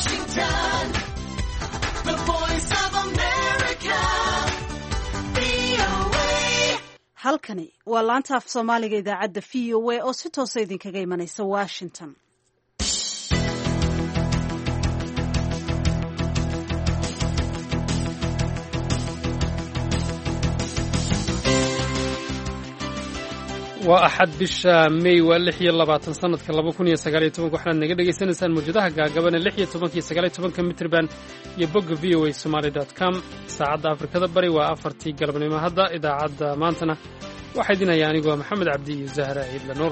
Washington, the voice of America, VOA. halkani waa laanta af soomaaliga idaacadda VOA oo si toosa idinkaga imanaysa Washington. waa axad bisha May waa 26 sanadka 2019 waxaad naga dhageysanaysaan muujadaha gaagaaban 16 iyo 19 mitrban iyo bogga voasomali.com saacadda Afrikada bari waa 4tii galabnimo hadda idaacadda maantana waxaa idin haya anigoo Maxamed Cabdi iyo Zahra Ciidla Nuur.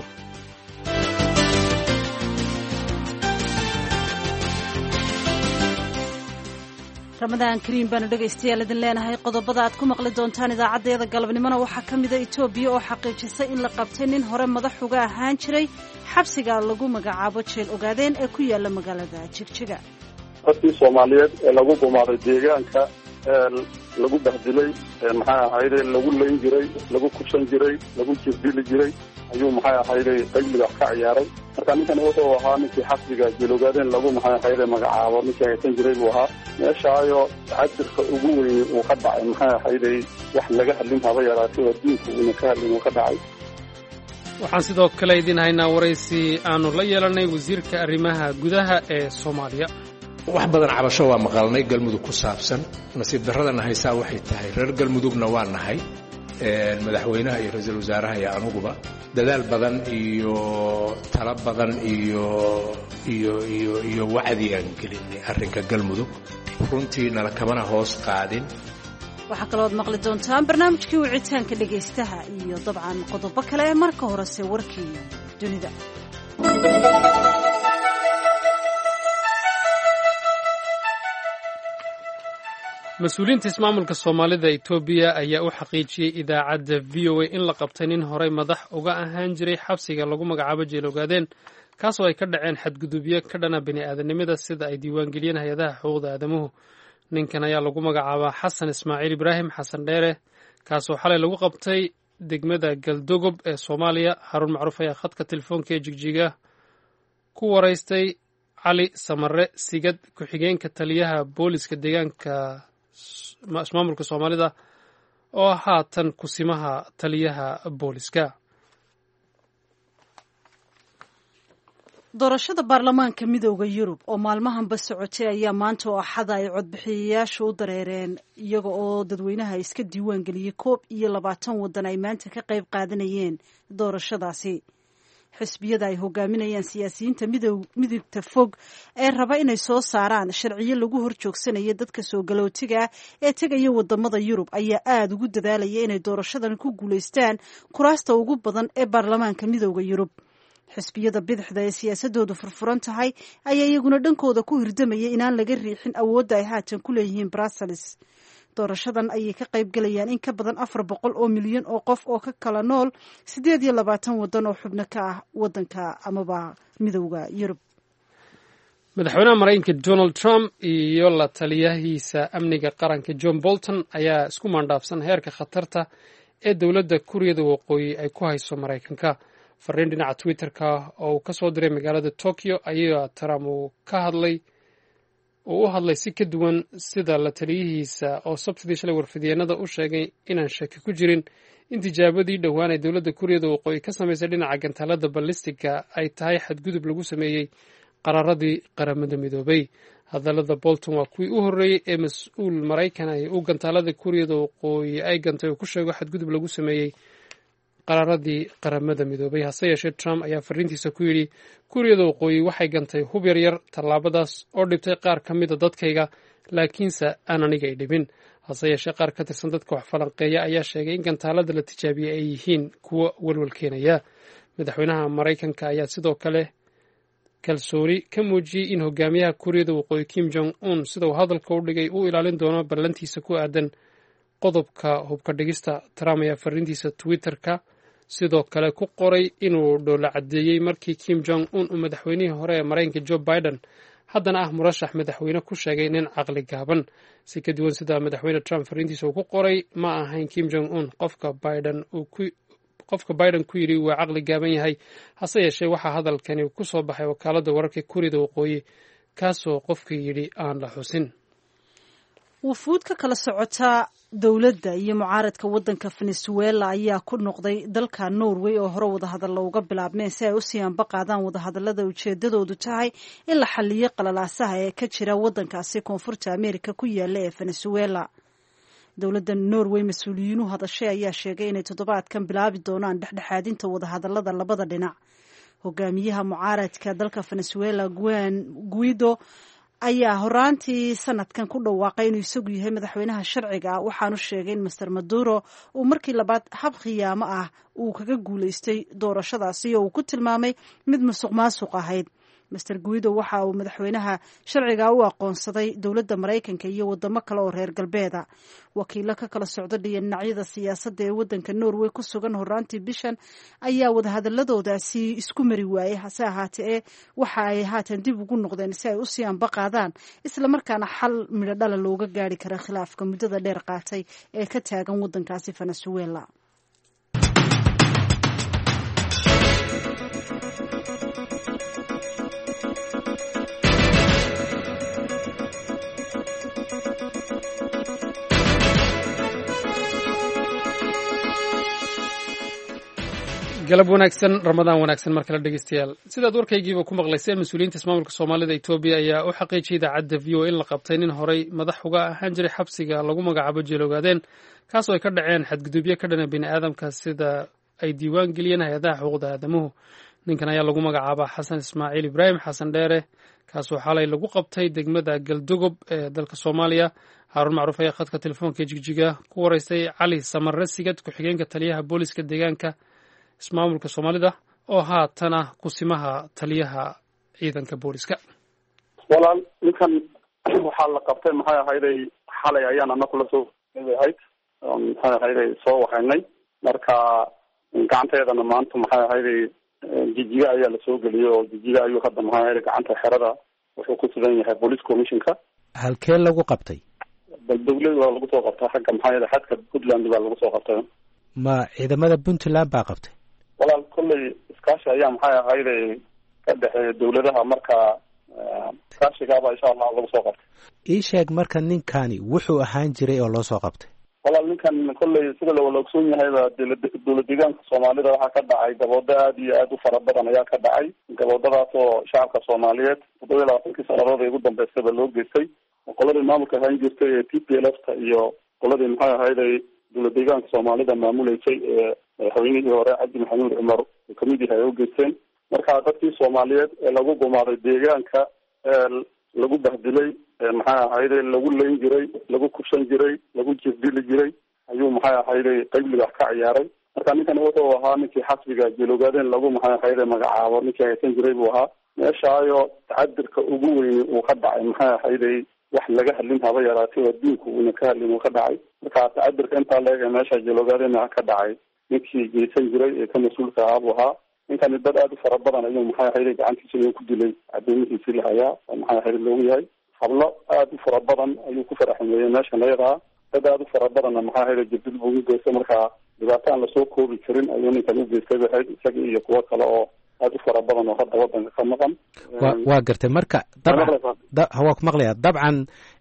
ramadaan kariim baanu dhegaystayaal idin leenahay qodobada aad ku maqli doontaan idaacadeeda galabnimona waxaa ka mida Itoobiya oo xaqiijisay in la qabtay nin hore madax uga ahaan jiray xabsiga lagu magacaabo jeel ogaadeen ee ku yaala magaalada Jigjiga. dadkii Soomaaliyeed ee lagu gumaaday deegaanka lagu bahdilay maxaa ahayd lagu leyn jiray lagu kushan jiray lagu jirdili jiray ayuu maxaa ahayd qayliga ka ciyaaray marka ninkan wuxuu ahaa ninkii xabsiga jeel ogaadeen lagu maxaa ahayd magacaabo ninkii haysan jiray buu ahaa meeshaayo cadirka ugu weyn uu ka dhacay maxaa ahayd wax laga hadlin haba yaraatay oo diinku uu ka hadlin uu ka dhacay. waxaan sidoo kale idin haynaa waraysi aanu la yeelanay wasiirka arrimaha gudaha ee Soomaaliya. wax badan cabasho waa maqalnay galmudug ku saabsan nasiib darradana haysaa waxay tahay reer galmudugna waa nahay madaxweynaha iyo ra'iisul wasaaraha iyo anuguba dadaal badan iyo talo badan iyo wacdi aan gelinay arrinka galmudug runtii nala kamana hoos qaadin. waxaa kaloo aad maqli doontaan barnaamijkii wicitaanka dhegaystaha iyo dabcan qodobo kale marka horese warkii dunida. mas-uuliyiinta ismaamulka Soomaalida Itoobiya ayaa u xaqiijiyay idaacadda VOA in la qabtay nin horey madax uga ahaan jiray xabsiga lagu magacaabo jeel ogaadeen kaasoo ay ka dhaceen xadgudubyo ka dhana bini'aadanimada sida ay diiwaangeliyeen hay-adaha xuquuqda aadamuhu. ninkan ayaa lagu magacaabaa Xasan Ismaaciil Ibraahim Xasan Dheere kaasoo xalay lagu qabtay degmada Galdogob ee Soomaaliya. Haruun Macruuf ayaa khadka telefoonka ee Jigjiga ku waraystay Cali Samare Sigad ku-xigeenka taliyaha booliska deegaanka ismaamulka Soomaalida oo haatan kusimaha taliyaha booliska. doorashada baarlamaanka midowda Yurub oo maalmahanba socotay ayaa maanta oo axada ay codbixiyayaashu u dareereen iyaga oo dadweynaha iska diiwaan geliyay 21 wadan ay maanta ka qayb qaadanayeen doorashadaasi. xisbiyada ay hogaaminayaan siyaasiyiinta midabta fog ee raba inay soo saaraan sharciyo lagu horjoogsanayo dadka soo galootiga ee tegaya wadamada Yurub ayaa aad ugu dadaalaya inay doorashadan ku guuleystaan kuraasta ugu badan ee baarlamaanka midowda Yurub. xisbiyada bidixda ee siyaasadoodu furfuran tahay ayaa iyaguna dhankooda ku hirdamaya inaan laga riixin awoodda ay haatan ku leeyihiin Brussels. doorashadan ayay ka qayb galayaan in ka badan 400 oo milyan oo qof oo ka kala nool 28 wadan oo xubno ka ah wadanka amaba midowda Yurub. madaxweynaha Mareykanka Donald Trump iyo la taliyahiisa amniga qaranka John Bolton ayaa isku maandhaafsan heerka khatarta ee dowladda Kuuriyada Waqooyi ay ku hayso Mareykanka. fariin dhinaca Twitter-ka oo uu ka soo diray magaalada Tokyo ayaa Trump uu u hadlay si ka duwan sida la taliyihiisa oo sabtidii shalay warfidyeennada u sheegay inaan shaki ku jirin in tijaabadii dhowaan ay dowladda Kuuriyada Waqooyi ka samaysay dhinaca gantaalada ballistiga ay tahay xadgudub lagu sameeyey qaraaradii qaramada midoobay. hadallada Bolton waa kuwii u horreeyey ee mas-uul Maraykan ay u gantaalada Kuuriyada Waqooyi ay gantay uu ku sheego xadgudub lagu sameeyey qaraaradii qaramada midoobay. hase yeeshee Trump ayaa fariintiisa ku yidhi Kuuriyada Waqooyi waxay gantay hub yaryar tallaabadaas oo dhibtay qaar ka mida dadkayga laakiinse aan aniga ay dhibin. hase yeeshee qaar ka tirsan dadka wax falanqeeya ayaa sheegay in gantaalada la tijaabiyey ay yihiin kuwo walwal keenaya. madaxweynaha Maraykanka ayaa sidoo kale kalsooni ka muujiyey in hogaamiyaha Kuuriyada Waqooyi Kim Jong Un sida uu hadalka u dhigay uu ilaalin doono ballantiisa ku aadan qodobka hubka dhigista. Trump ayaa fariintiisa Twitter-ka sidoo kale ku qoray inuu dhoola cadeeyey markii Kim Jong Un uu madaxweynihii hore ee Mareykanka Joe Biden haddana ah murashax madaxweyne ku sheegay nin caqli gaaban. si ka duwan sida madaxweyne Trump fariintiisa uu ku qoray ma ahayn Kim Jong Un qofka Biden ku yidhi waa caqli gaaban yahay. hase yeeshee waxaa hadalkani ku soo baxay wakaaladda wararka Kuuriyada Waqooyi kaasoo qofkii yidhi aan la xusin. wufuud ka kala socota dowladda iyo mucaaradka waddanka venezuela ayaa ku noqday dalka norway oo hore wadahadalla uga bilaabmeen si ay u sii anba qaadaan wadahadallada ujeedadoodu tahay in la xaliyo qalalaasaha ee ka jira waddankaasi koonfurta ameerika ku yaala ee venezuela. dowladda norway mas-uuliyiinu hadashay ayaa sheegay inay toddobaadkan bilaabi doonaan dhexdhexaadinta wadahadallada labada dhinac. hogaamiyaha mucaaradka dalka venezuela guido ayaa horaantii sanadkan ku dhawaaqay inuu isagu yahay madaxweynaha sharciga ah, waxaanu sheegay in master maduro uu markii labaad hab khiyaamo ah uu kaga guulaystay doorashadaasi oo uu ku tilmaamay mid musuq maasuq ahayd. master guido waxa uu madaxweynaha sharciga u aqoonsaday dowladda maraykanka iyo wadamo kale oo reer galbeeda. wakiilo ka kala socda dhinacyada siyaasadda ee waddanka norway ku sugan horaantii bishan ayaa wadahadaladoodaasi isku mari waayey, hase ahaatee waxa ay haatan dib ugu noqdeen si ay usii anba qaadaan islamarkaana xal midho dhala looga gaari kara khilaafka muddada dheer qaatay ee ka taagan waddankaasi venezuela. galab wanaagsan, ramadaan wanaagsan mar kale dhegeystayaal. sidaad warkaygiiba ku maqlayseen, mas-uuliyiinta ismaamulka soomaalida Itoobiya ayaa u xaqiijiyay idaacadda v o in la qabtay nin horey madax uga ahaan jiray xabsiga lagu magacaabo jeeloogaadeen, kaasoo ay ka dhaceen xadgudubyo ka dhana bini aadamka sida ay diiwaan geliyeen hay-adaha xuquuqda aadamuhu. ninkan ayaa lagu magacaabaa xasan ismaaciil ibraahim xasan dheere, kaasoo xalay lagu qabtay degmada galdogob ee dalka Soomaaliya. Haarun Macruuf ayaa khadka telefoonka jigjiga ku waraystay Cali Samarre Sigad, ku-xigeenka taliyaha booliska deegaanka ismaamulka Soomaalida oo haatana kusimaha taliyaha ciidanka booliska. walaal ninkan waxaa la qabtay maxay ahayday xalay ayaan anagu la soo ahayd maxay ahayday soo waxaynay, marka gacanteedana maanta maxay ahayday jijiga ayaa la soo geliyay oo jijiga ayuu hadda maxay ahayday gacanta xerada wuxuu ku sugan yahay police commissionka. halkee lagu qabtay? dowladda waa lagu soo qabtay xagga maxay ahayday xadka Puntland baa lagu soo qabtay. ma ciidamada Puntland baa qabtay? walaal kolley iskaashi ayaa maxay ahayday ka dhexeeya dowladaha, marka iskaashigaaba insha Allah lagu soo qabtay. ii sheeg marka ninkani wuxuu ahaan jiray oo loo soo qabtay. walaal ninkan kolley sida la ogsoon yahayba dowlad deegaanka Soomaalida waxaa ka dhacay gaboodo aad iyo aad u fara badan ayaa ka dhacay. gaboodadaas oo shacabka Soomaaliyeed 27 sanadood ugu dambeysay loo geystay. qoladii maamulka hayn jirtay ee TPLF-ta iyo qoladii maxay ahayday dowlad deegaanka Soomaalida maamuleysay ee madaxweynihii hore Cabdi Maxamuud Cumar oo kamid yahay oo geysteen. marka dadkii Soomaaliyeed ee lagu gumaaday deegaanka lagu bahdilay maxay ahayday lagu leyn jiray, lagu kushan jiray, lagu jirdili jiray ayuu maxay ahayday qaybliga ka ciyaaray. marka ninkan wuxuu ahaa ninkii xasbiga jeeloogaadeen lagu maxay ahayday magacaabo ninkii haysan jiray buu ahaa. meeshaayo tacadirka ugu weyn uu ka dhacay maxay ahayday wax laga hadlin haba yaraatay oo diinku uuna ka hadlin uu ka dhacay. marka tacadirka intaa leega meesha jeeloogaadeen ka dhacay ninkii geysan jiray ee ka mas-uulka ahaa buu ahaa. ninkani dad aad u fara badan ayuu maxay ahayday gacantiisa inuu ku dilay cadeymihiisii lahayaa oo maxay ahayday loogu yahay. hablo aad u fara badan ayuu ku faraxmeeyey meeshan ayadaa, dad aad u fara badanna maxay ahayday jirdil buu u geystay. marka dhibaato aan lasoo koobi karin ayuu ninkan u geystay ahayd, isaga iyo kuwo kale oo aad u fara badan oo hadda wadanka ka maqan. waa gartay marka waa ku maqlayaa dabcan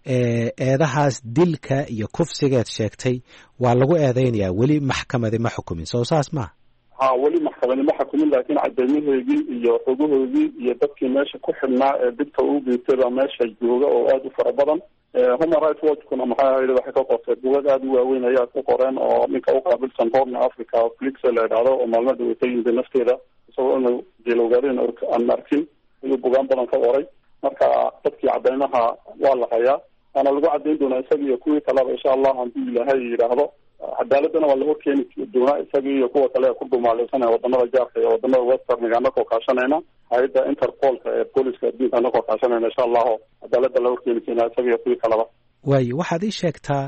eedahaas dilka iyo kufsigeed sheegtay waa lagu eedeynayaa, weli maxkamadi ma xukumin, soo saas maaha? weli maxkamadi ma xukumin, laakiin cadeymahoodii iyo xogahoodii iyo dadkii meesha ku xidhnaa ee dibta uu geystay baa meesha jooga oo aad u fara badan. Human Rights Watch-kuna maxay ahayday waxay ka qortay buugag aad u waaweyn ayaa ku qoreen oo ninka u qaabilsan Horn Africa Flix la yidhaahdo oo maalmada way tayinta nafteeda isagoo inuu jeeloogaadeen aan arkin ayuu bugaan badan ka qoray. marka dadkii cadeymaha waa la hayaa, waana lagu cadeyn doonaa isaga iyo kuwii kaleba insha Allah haddii Ilaahay yidhaahdo. cadaaladana waa la horkeeni doonaa isaga iyo kuwa kale ee ku dhumaalaysan wadamada jaarka iyo wadamada western anagoo kaashanayna hay'adda Interpol-ka ee booliska adduunka anagoo kaashanayna insha Allah cadaalada la horkeeni doonaa isaga iyo kuwii kaleba. waayo waxaad ii sheegtaa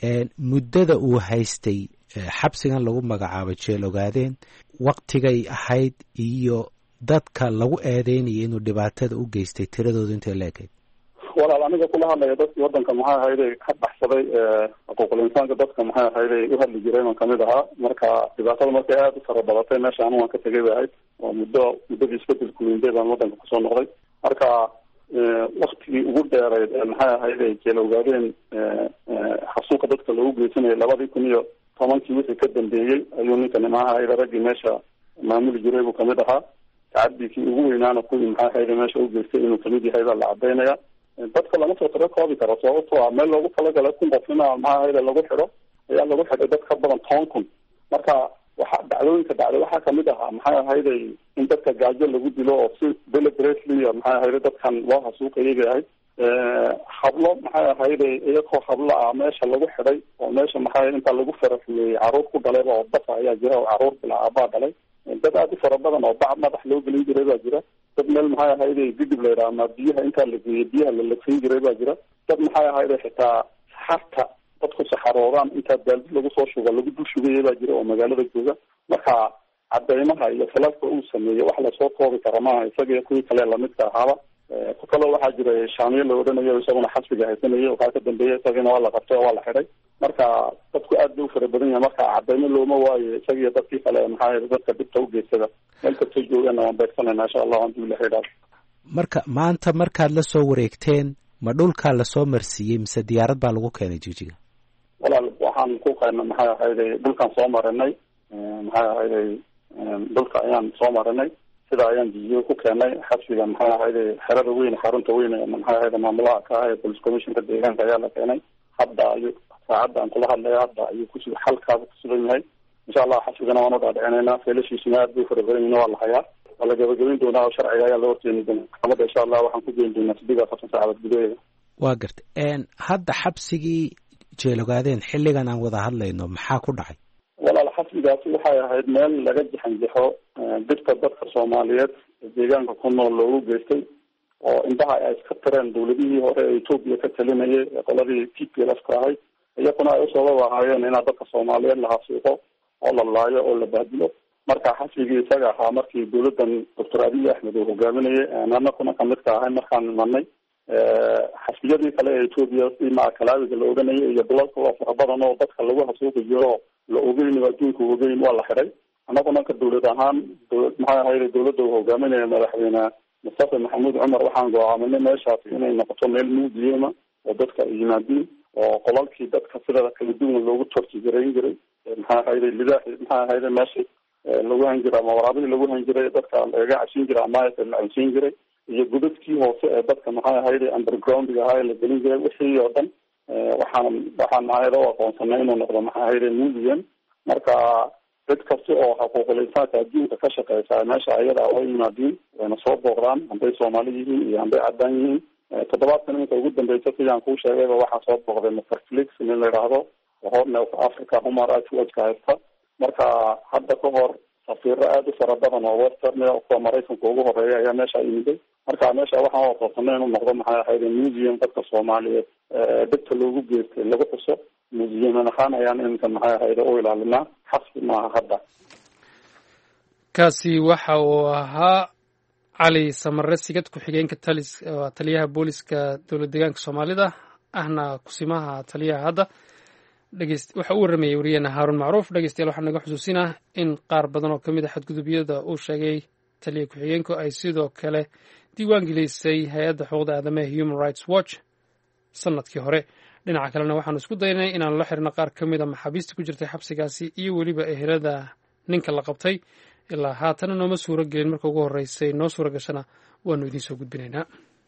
muddada uu haystay xabsigan lagu magacaabo jeeloogaadeen waqtigay ahayd iyo dadka lagu eedeynayay inuu dhibaatada u geystay tiradooda intay la ekayd. walaal aniga kula hadlaya dadkii wadanka maxay ahayday ka baxsaday xuquuqul insaanka dadka maxay ahayday u hadli jireen oo kamid ahaa. marka dhibaatada markay aad u fara badatay meesha anu waan ka tegay bay ahayd oo muddadii isbedelku weyndey baan wadanka kusoo noqday. marka waktigii ugu dheereyd maxay ahayd ay jeelowgaadeen xasuuqa dadka loogu geysanayay 2010 wixii ka dambeeyey ayuu ninkani maxay ahayd raggii meesha maamuli jiray buu kamid ahaa tacadikii ugu weynaana kuwii maxay ahayd meesha u geystay inuu kamid yahay baa la cadaynaya dadka lama soo tiro koobi karo sababtoo ah meel loogu talagalay 1000 qof ina maxay ahayd lagu xidho ayaa lagu xidhay dad ka badan 10,000 marka waxa dacdooyinka dhacday waxaa kamid ahaa maxay ahayd in dadka gaajo lagu dilo oo si deliberately maxay ahayd dadkan loo xasuuqayay ahayd hablo maxay ahayd iyagoo hablo ah meesha lagu xidhay oo meesha maxay inta lagu faraxiyay caruur ku dhalay oo dafa ayaa jira oo caruur bilaa aabaa dhalay dad aad u fara badan oo bacad madax loo gelin jiray baa jira dad meel maxay ahayd gidib la yidhaahdo biyaha intaa la geeyay biyaha la lagsin jiray baa jira dad maxay ahayd xitaa saxarta dadku saxaroodaan intaa baaldi lagu soo shugo lagu dul shugayay baa jira oo magaalada jooga marka cadeymaha iyo falafka uu sameeyey wax lasoo koobi kara maaha isaga kuwii kale lamidka ahaaba ku kale waxaa jira shaamiye la odhanayo isaguna xasbiga haysanayay waxaa ka dambeeyay isagana waa la qabtay oo waa la xidhay marka dadku aad bay u fara badan yahay marka cadeymo looma waayo isagiyo dadkii kale maxaa dadka dhibta u geysada meel kastoo joogana waan beegsanayna insha allah hadii la xidhaa marka maanta markaad la soo wareegteen ma dhulkaa lasoo marsiiyey mise diyaarad baa lagu keenay jijiga walaal waxaan ku qaynay maxay ahayd dhulkaan soo marinay maxay ahayd dhulka ayaan soo marinay sida ayaan jijiyo ku keenay xabsiga maxay ahayd xerada weyn xarunta weyn maxay ahayd maamulaha ka ah police commissionka deegaanka ayaa la keenay hadda ayuu saacadda aan kula hadlay hadda ayuu kusug xalkaaba kusugan yahay insha allah xabsigana waan u dhaadhicinayna feelashiisuna aad bay fara badan yihiin waa la hayaa waa la gabagabayn doonaa oo sharciga ayaa loo horteeni doonaa maxkamadda insha allah waxaan ku geyn doonaa 8 saacadood gudaheeda waa gartay hadda xabsigii jeelogaadeen xilligan aan wada hadlayno maxaa ku dhacay walaal xabsigaasi waxay ahayd meel laga jaxanjaxo dhibka dadka soomaaliyeed deegaanka ku nool loogu geystay oo indhaha ay iska tireen dawladihii hore ee Ethiopia ka talinayay qoladii TPLF ka ahayd iyaguna ay usoo waahayeen in dadka Soomaaliyeed la xasuuqo oo la laayo oo la bahdilo marka xabsigii isaga ahaa markii dawladdan Dr. Abiy Ahmed uu hogaaminayay anana kuna kamid ka ahay markaan imanay xabsiyadii kale ee Ethiopia ima kalaawiga la oganayay iyo dalka oo fara badan oo dadka lagu xasuuqi jiro la ogeyn adduunka ogeyn waa la xiray anaguna ka dawlad ahaan maxay ahayd dawladda uu hogaaminayay madaxweyne Mustafa Maxamuud Cumar waxaan go'aaminay meeshaas inay noqoto meel muudiyema oo dadka ay yimaadeen oo qolalkii dadka sida kala duwan loogu tortigareyn jiray maxay ahayd lidaax maxay ahayd meesha lagu han jiray ama waraabadii lagu han jiray dadka laga cashin jiray ama ay la cashin jiray iyo gudadkii hoose ee dadka maxay ahayd underground-ga ahaa la gelin jiray wixii oo dhan waxaan ahayd oo aqoonsanay inuu noqdo maxay ahayd muudiyem marka dad kasta oo xuquuqul insaanka adduunka ka shaqeysa meesha ayada oo yimaadeen wayna soo booqdaan hadday Soomaali yihiin iyo hadday cadaan yihiin 7 sano ugu dambeysay sidaan kuu sheegayba waxaa soo booqday Mr. Felix in la yiraahdo Horn of Africa Human Rights Watch ka haysta marka hadda ka hor safiiro aad u fara badan oo Western oo Mareykanka ugu horeeya ayaa meesha yimid marka meesha waxaan aqoonsanay inuu noqdo maxay ahayd museum dadka Soomaaliyeed dadka loogu geystay lagu xuso museum ahaan ayaan inta maxay ahayd oo ilaalinaa xasbi maaha hadda kaasi waxa uu ahaa cali samare sigad ku-xigeenka taliyaha booliska dowlad deegaanka Soomaalida ahna kusimaha taliyaha hadda waxa uu waramayay wariyeena Haarun Macruuf dhageystayaal waxaan naga xusuusinaa in qaar badan oo kamid ah xadgudubyada uu sheegay taliya ku-xigeenku ay sidoo kale diiwaan gelisay hay'adda xuquuqda aadamaha Human Rights Watch sanadkii hore dhinaca kalena waxaan isku daynay inaan la xirno qaar kamid ah maxaabiista ku jirtay xabsigaasi iyo weliba ehelada ninka la qabtay ilaa haatan nooma suuro gelin marka ugu horeysay noo suuro gashana waanu idiin soo gudbinaynaa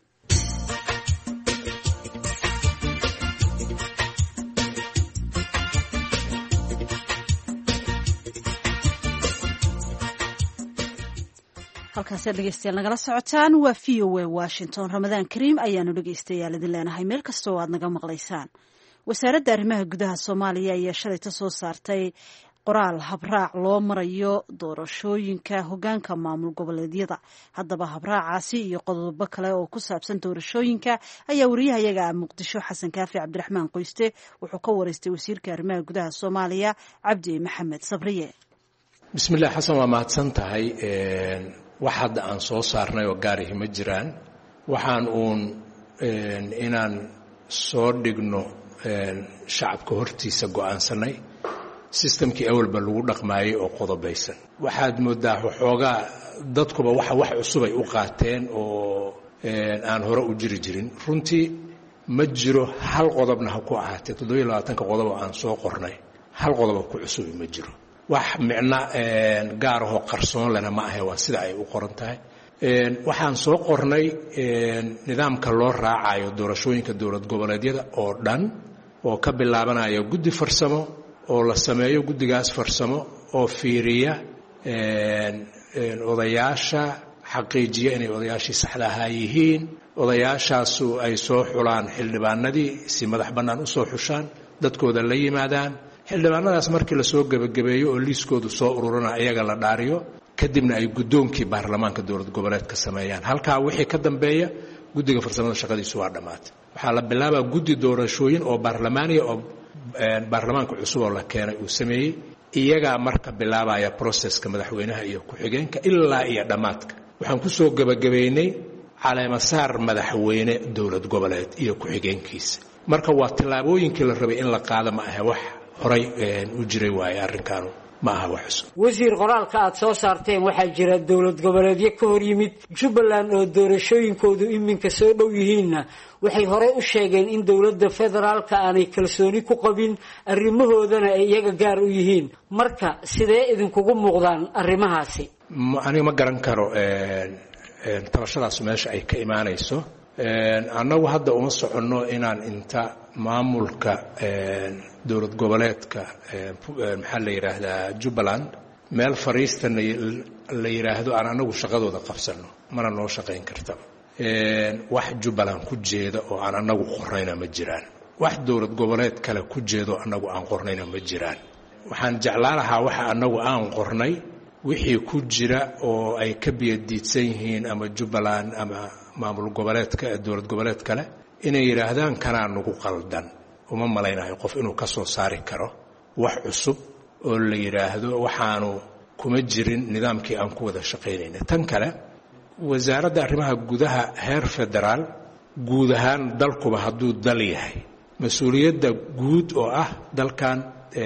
halkaas dhegeystayaal nagala socotaan waa VOA Washington Ramadaan Kariim ayaanu dhegeystayaal idin leenahay meel kasta oo aad naga maqlaysaan wasaaradda arrimaha gudaha Soomaaliya ayaa shalay soo saartay qoraal habraac loo marayo doorashooyinka hoggaanka maamul goboleedyada haddaba habraacaasi iyo qodobo kale oo ku saabsan doorashooyinka ayaa wariyahayaga Muqdisho Xasan Kaafi Cabdiraxmaan Qoyste wuxuu ka wareystay wasiirka arrimaha gudaha Soomaaliya Cabdi Maxamed Sabriye bismillaah xasan waa mahadsan tahay wax hadda aan soo saarnay oo gaarihi ma jiraan waxaan inaan soo dhigno shacabka hortiisa go'aansanay systemkii awalba lagu dhaqmaayay oo qodobaysan waxaad moodaa waxoogaa dadkuba wax cusub ay u qaateen oo aan hore u jiri jirin runtii ma jiro hal qodobna ha ku ahaatee 27 qodob oo aan soo qornay hal qodob ku cusub ma jiro wax micna gaar ah oo qarsoon lana ma aha waa sida ay u qoran tahay waxaan soo qornay nidaamka loo raacayo doorashooyinka dowlad goboleedyada oo dhan oo ka bilaabanaya guddi farsamo oo la sameeyo guddigaas farsamo oo fiiriya odayaasha xaqiijiya inay odayaashii saxda ahaa yihiin odayaashaasu ay soo xulaan xildhibaanadii si madax bannaan u soo xushaan dadkooda la yimaadaan xildhibaanadaas markii la soo gabagabeeyo oo liiskoodu soo ururana iyaga la dhaariyo kadibna ay guddoonkii baarlamaanka dowlad goboleedka sameeyaan halkaa wixii ka dambeeya guddiga farsamada shaqadiisu waa dhammaatay waxaa la bilaabaa guddi doorashooyin oo baarlamaaniya oo baarlamaanka cusub oo la keenay uu sameeyey iyagaa marka bilaabaya processka madaxweynaha iyo ku-xigeenka ilaa iyo dhammaadka waxaan ku soo gabagabaynay caleemasaar madaxweyne dowlad goboleed iyo ku-xigeenkiisa marka waa tillaabooyinkii la rabay in la qaado ma aha wax horay u jiray waaye arrinkaanu ma aha wax cusub wasiir qoraalka aad soo saarteen waxaa jira dowlad goboleedyo ka hor yimid Jubbaland oo doorashooyinkoodu iminka soo dhow yihiinna waxay hore u sheegeen in dowladda federaalka aanay kalsooni ku qabin arrimahoodana ay iyaga gaar u yihiin marka sidee idinkugu muuqdaan arrimahaasi aniga ma garan karo tabashadaas meesha ay ka imaanayso annagu hadda uma soconno inaan inta maamulka dowlad goboleedka maxaa la yiraahdaa Jubbaland meel fariista la yiraahdo aan anagu shaqadooda qabsano mana noo shaqayn karta wax Jubbaland ku jeeda oo aan anagu qornayna ma jiraan wax dowlad goboleed kale ku jeedo anagu aan qornayna ma jiraan waxaan jeclaan lahaa waxa anagu aan qornay wixii ku jira oo ay ka biyadiidsan yihiin ama Jubbaland ama maamul goboleedka dowlad goboleed kale inay yiraahdaan kana nagu qaldan uma malaynayo qof inuu ka soo saari karo wax cusub oo la yiraahdo waxaanu kuma jirin nidaamkii aan ku wada shaqeynayna tan kale wasaaradda arrimaha gudaha heer federaal guud ahaan dalkuba hadduu dal yahay mas'uuliyadda guud oo ah dalkan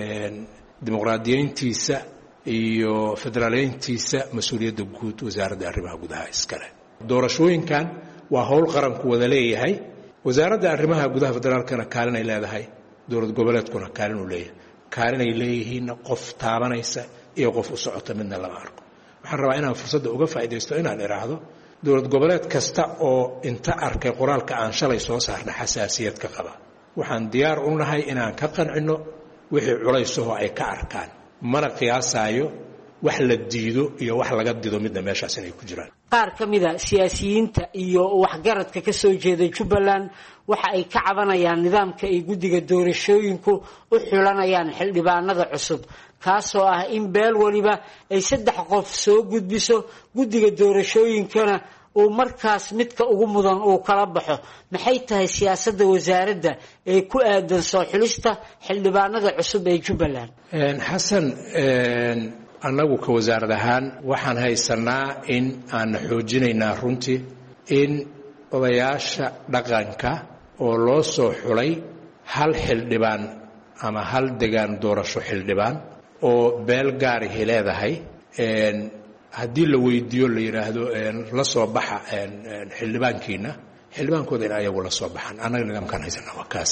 dimuqraadiyeyntiisa iyo federaaleyntiisa mas'uuliyadda guud wasaaradda arrimaha gudaha iskale doorashooyinkan waa hawl qaranku wada leeyahay wasaaradda arrimaha gudaha federaalkana kaalin ay leedahay dowlad goboleedkuna kaalin uu leeyahay kaalin ay leeyihiin qof taabanaysa iyo qof u socota midna lama arko waxaan rabaa inaan fursadda uga faa'iideysto inaan iraahdo dowlad goboleed kasta oo inta arkay qoraalka aan shalay soo saarnay xasaasiyad ka qaba waxaan diyaar u nahay inaan ka qancino wixii culaysoo ay ka arkaan mana qiyaasayo wax la diido iyo wax laga dido midna meeshaas inay ku jiraan qaar ka mid ah siyaasiyiinta iyo waxgaradka ka soo jeeda Jubbaland waxa ay ka cabanayaan nidaamka ay guddiga doorashooyinku u xulanayaan xildhibaanada cusub kaasoo ah in beel waliba ay 3 qof soo gudbiso guddiga doorashooyinkana oo markaas midka ugu mudan uu kala baxo maxay tahay siyaasadda wasaaradda ee ku aadan soo xulista xildhibaanada cusub ee Jubbaland xasan annagu ka wasaarad ahaan waxaan haysanaa in aan xoojinaynaa runtii in odayaasha dhaqanka oo loo soo xulay hal xildhibaan ama hal degaan doorasho xildhibaan oo beel gaari leedahay haddii la weydiiyo la yiraahdo la soo baxa xildhibaankooda in ayagu la soo baxaan annaga nidaamkan haysanaa waa kaas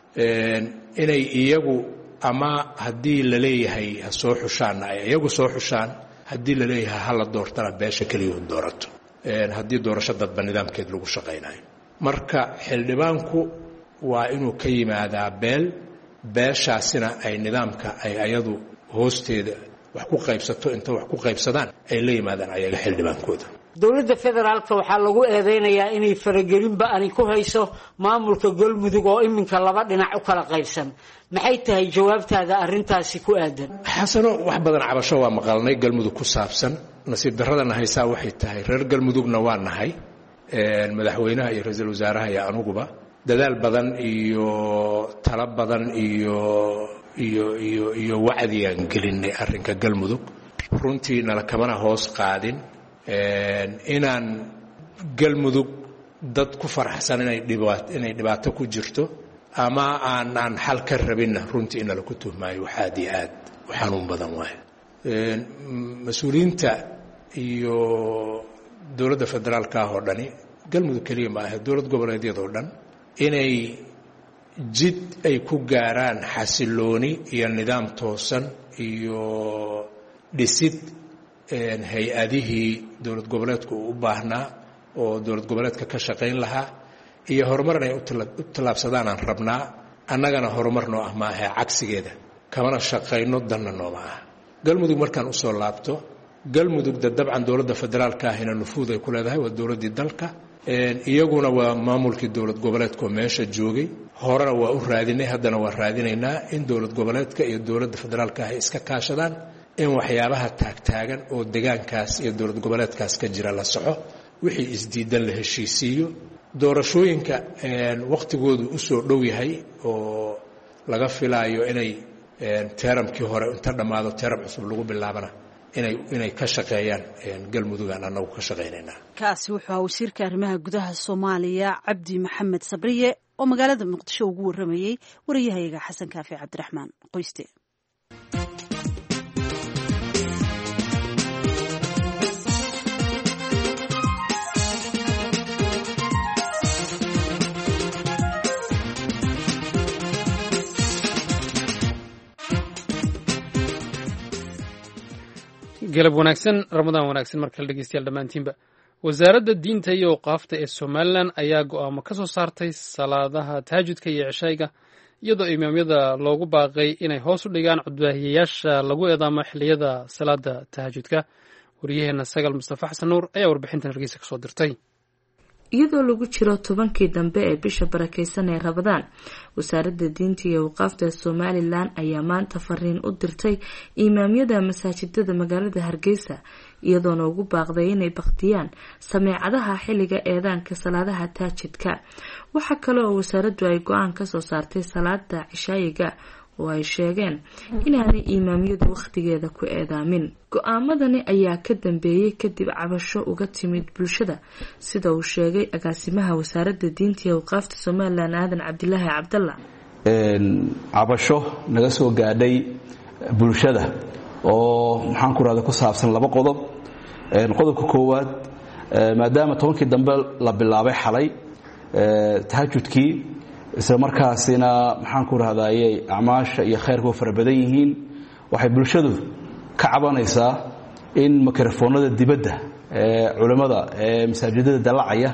inay iyagu ama haddii la leeyahay ha soo xushaanna ay iyagu soo xushaan haddii la leeyahay ha la doortana beesha keliya doorato haddii doorasho dadba nidaamkeed lagu shaqaynayo marka xildhibaanku waa inuu ka yimaadaa beeshaasina ay nidaamka ay ayadu hoosteeda wax ku qaybsato inta wax ku qaybsadaan ay la yimaadaan ayaga xildhibaankooda dowladda federaalka waxaa lagu eedeynayaa inay faragelinba ani ku hayso maamulka Galmudug oo iminka laba dhinac u kala qaybsan maxay tahay jawaabtaada arrintaasi ku aadan xasano wax badan cabasho waa maqalnay Galmudug ku saabsan nasiib darradana haysaa waxay tahay reer Galmudugna waa nahay madaxweynaha iyo ra'iisul wasaaraha iyo anuguba dadaal badan iyo talo badan iyo wacdiyan gelinay arrinka Galmudug runtii nala kamana hoos qaadin inaan Galmudug dad ku faraxsan inay dhibaato ku jirto ama aan xal ka rabin runtii in la ku tuhmaayo waxa aad xanuun badan waay mas'uuliyiinta iyo dowladda federaalka oo dhani galmudug keliya ma aha dowlad goboleedyadoo dhan inay jid ay ku gaaraan xasilooni iyo nidaam toosan iyo dhisid hay-adihii dowlad goboleedku uu u baahnaa oo dowlad goboleedka ka shaqayn lahaa iyo horumar inay u tallaabsadaan aan rabnaa annagana horumar noo ah maaha cagsigeeda kamana shaqayno danna nooma ah galmudug markaan u soo laabto galmudugda dabcan dowladda federaalka ahina nufuud ay ku leedahay waa dowladdii dalka iyaguna waa maamulkii dowlad goboleedkaoo meesha joogay horena waa u raadinay haddana waa raadinaynaa in dowlad goboleedka iyo dowladda federaalka ahy iska kaashadaan in waxyaabaha taagtaagan oo degaankaas iyo dowlad goboleedkaas ka jira la soco wixii isdiidan la heshiisiiyo doorashooyinka wakhtigoodu u soo dhow yahay oo laga filaayo inay teeramkii hore inta dhammaado teeram cusub lagu bilaabana inay ka shaqeeyaan galmudugaan annagu ka shaqaynaynaa kaasi wuxuu ahaa wasiirka arrimaha gudaha soomaaliya cabdi maxamed sabriye oo magaalada muqdisho ugu warramayey wariyahayaga xasan kaafi cabdiraxmaan qoyste galab wanaagsan ramadaan wanaagsan markale dhegeystayaal dhammaantiinba wasaaradda diinta iyo awqaafta ee somalilan ayaa go'aamo ka soo saartay salaadaha tahajudka iyo cishayga iyadoo imaamyada loogu baaqay inay hoos u dhigaan codbaahiyayaasha lagu eedaamo xilliyada salaada tahajudka wariyaheenna sagal mustafa xasan nuur ayaa warbixintan hargeysa kasoo dirtay iyadoo lagu jiro 10kii dambe ee bisha barakeysan ee Ramadaan wasaaradda diinta iyo awqaafta Somaliland ayaa maanta fariin u dirtay imaamyada masaajidada magaalada Hargeysa iyadoo ugu baaqday inay baqtiyaan sameecadaha xilliga eedaanka salaadaha taajidka waxa kale oo wasaaraddu ay go'aan ka soo saartay salaada cishaayiga oo ay sheegeen inaanay imaamyadu waqtigeeda ku eedaamin go'aamadani ayaa ka dambeeyay kadib cabasho uga timid bulshada sida uu sheegay agaasimaha wasaaradda diinta iyo awqaafta Somaliland Aadan Cabdilaahi Cabdalla cabasho naga soo gaadhay bulshada oo maxaan ku raadin ku saabsan laba qodob qodobka koowaad maadaama 10kii dambe la bilaabay xalay tahajjudkii isla markaasina maxaan ku raadayay acmaasha iyo khayrku farabadan yihiin waxay bulshadu ka cabanaysaa in mikrofoonada dibadda culimada masaajidada dalacaya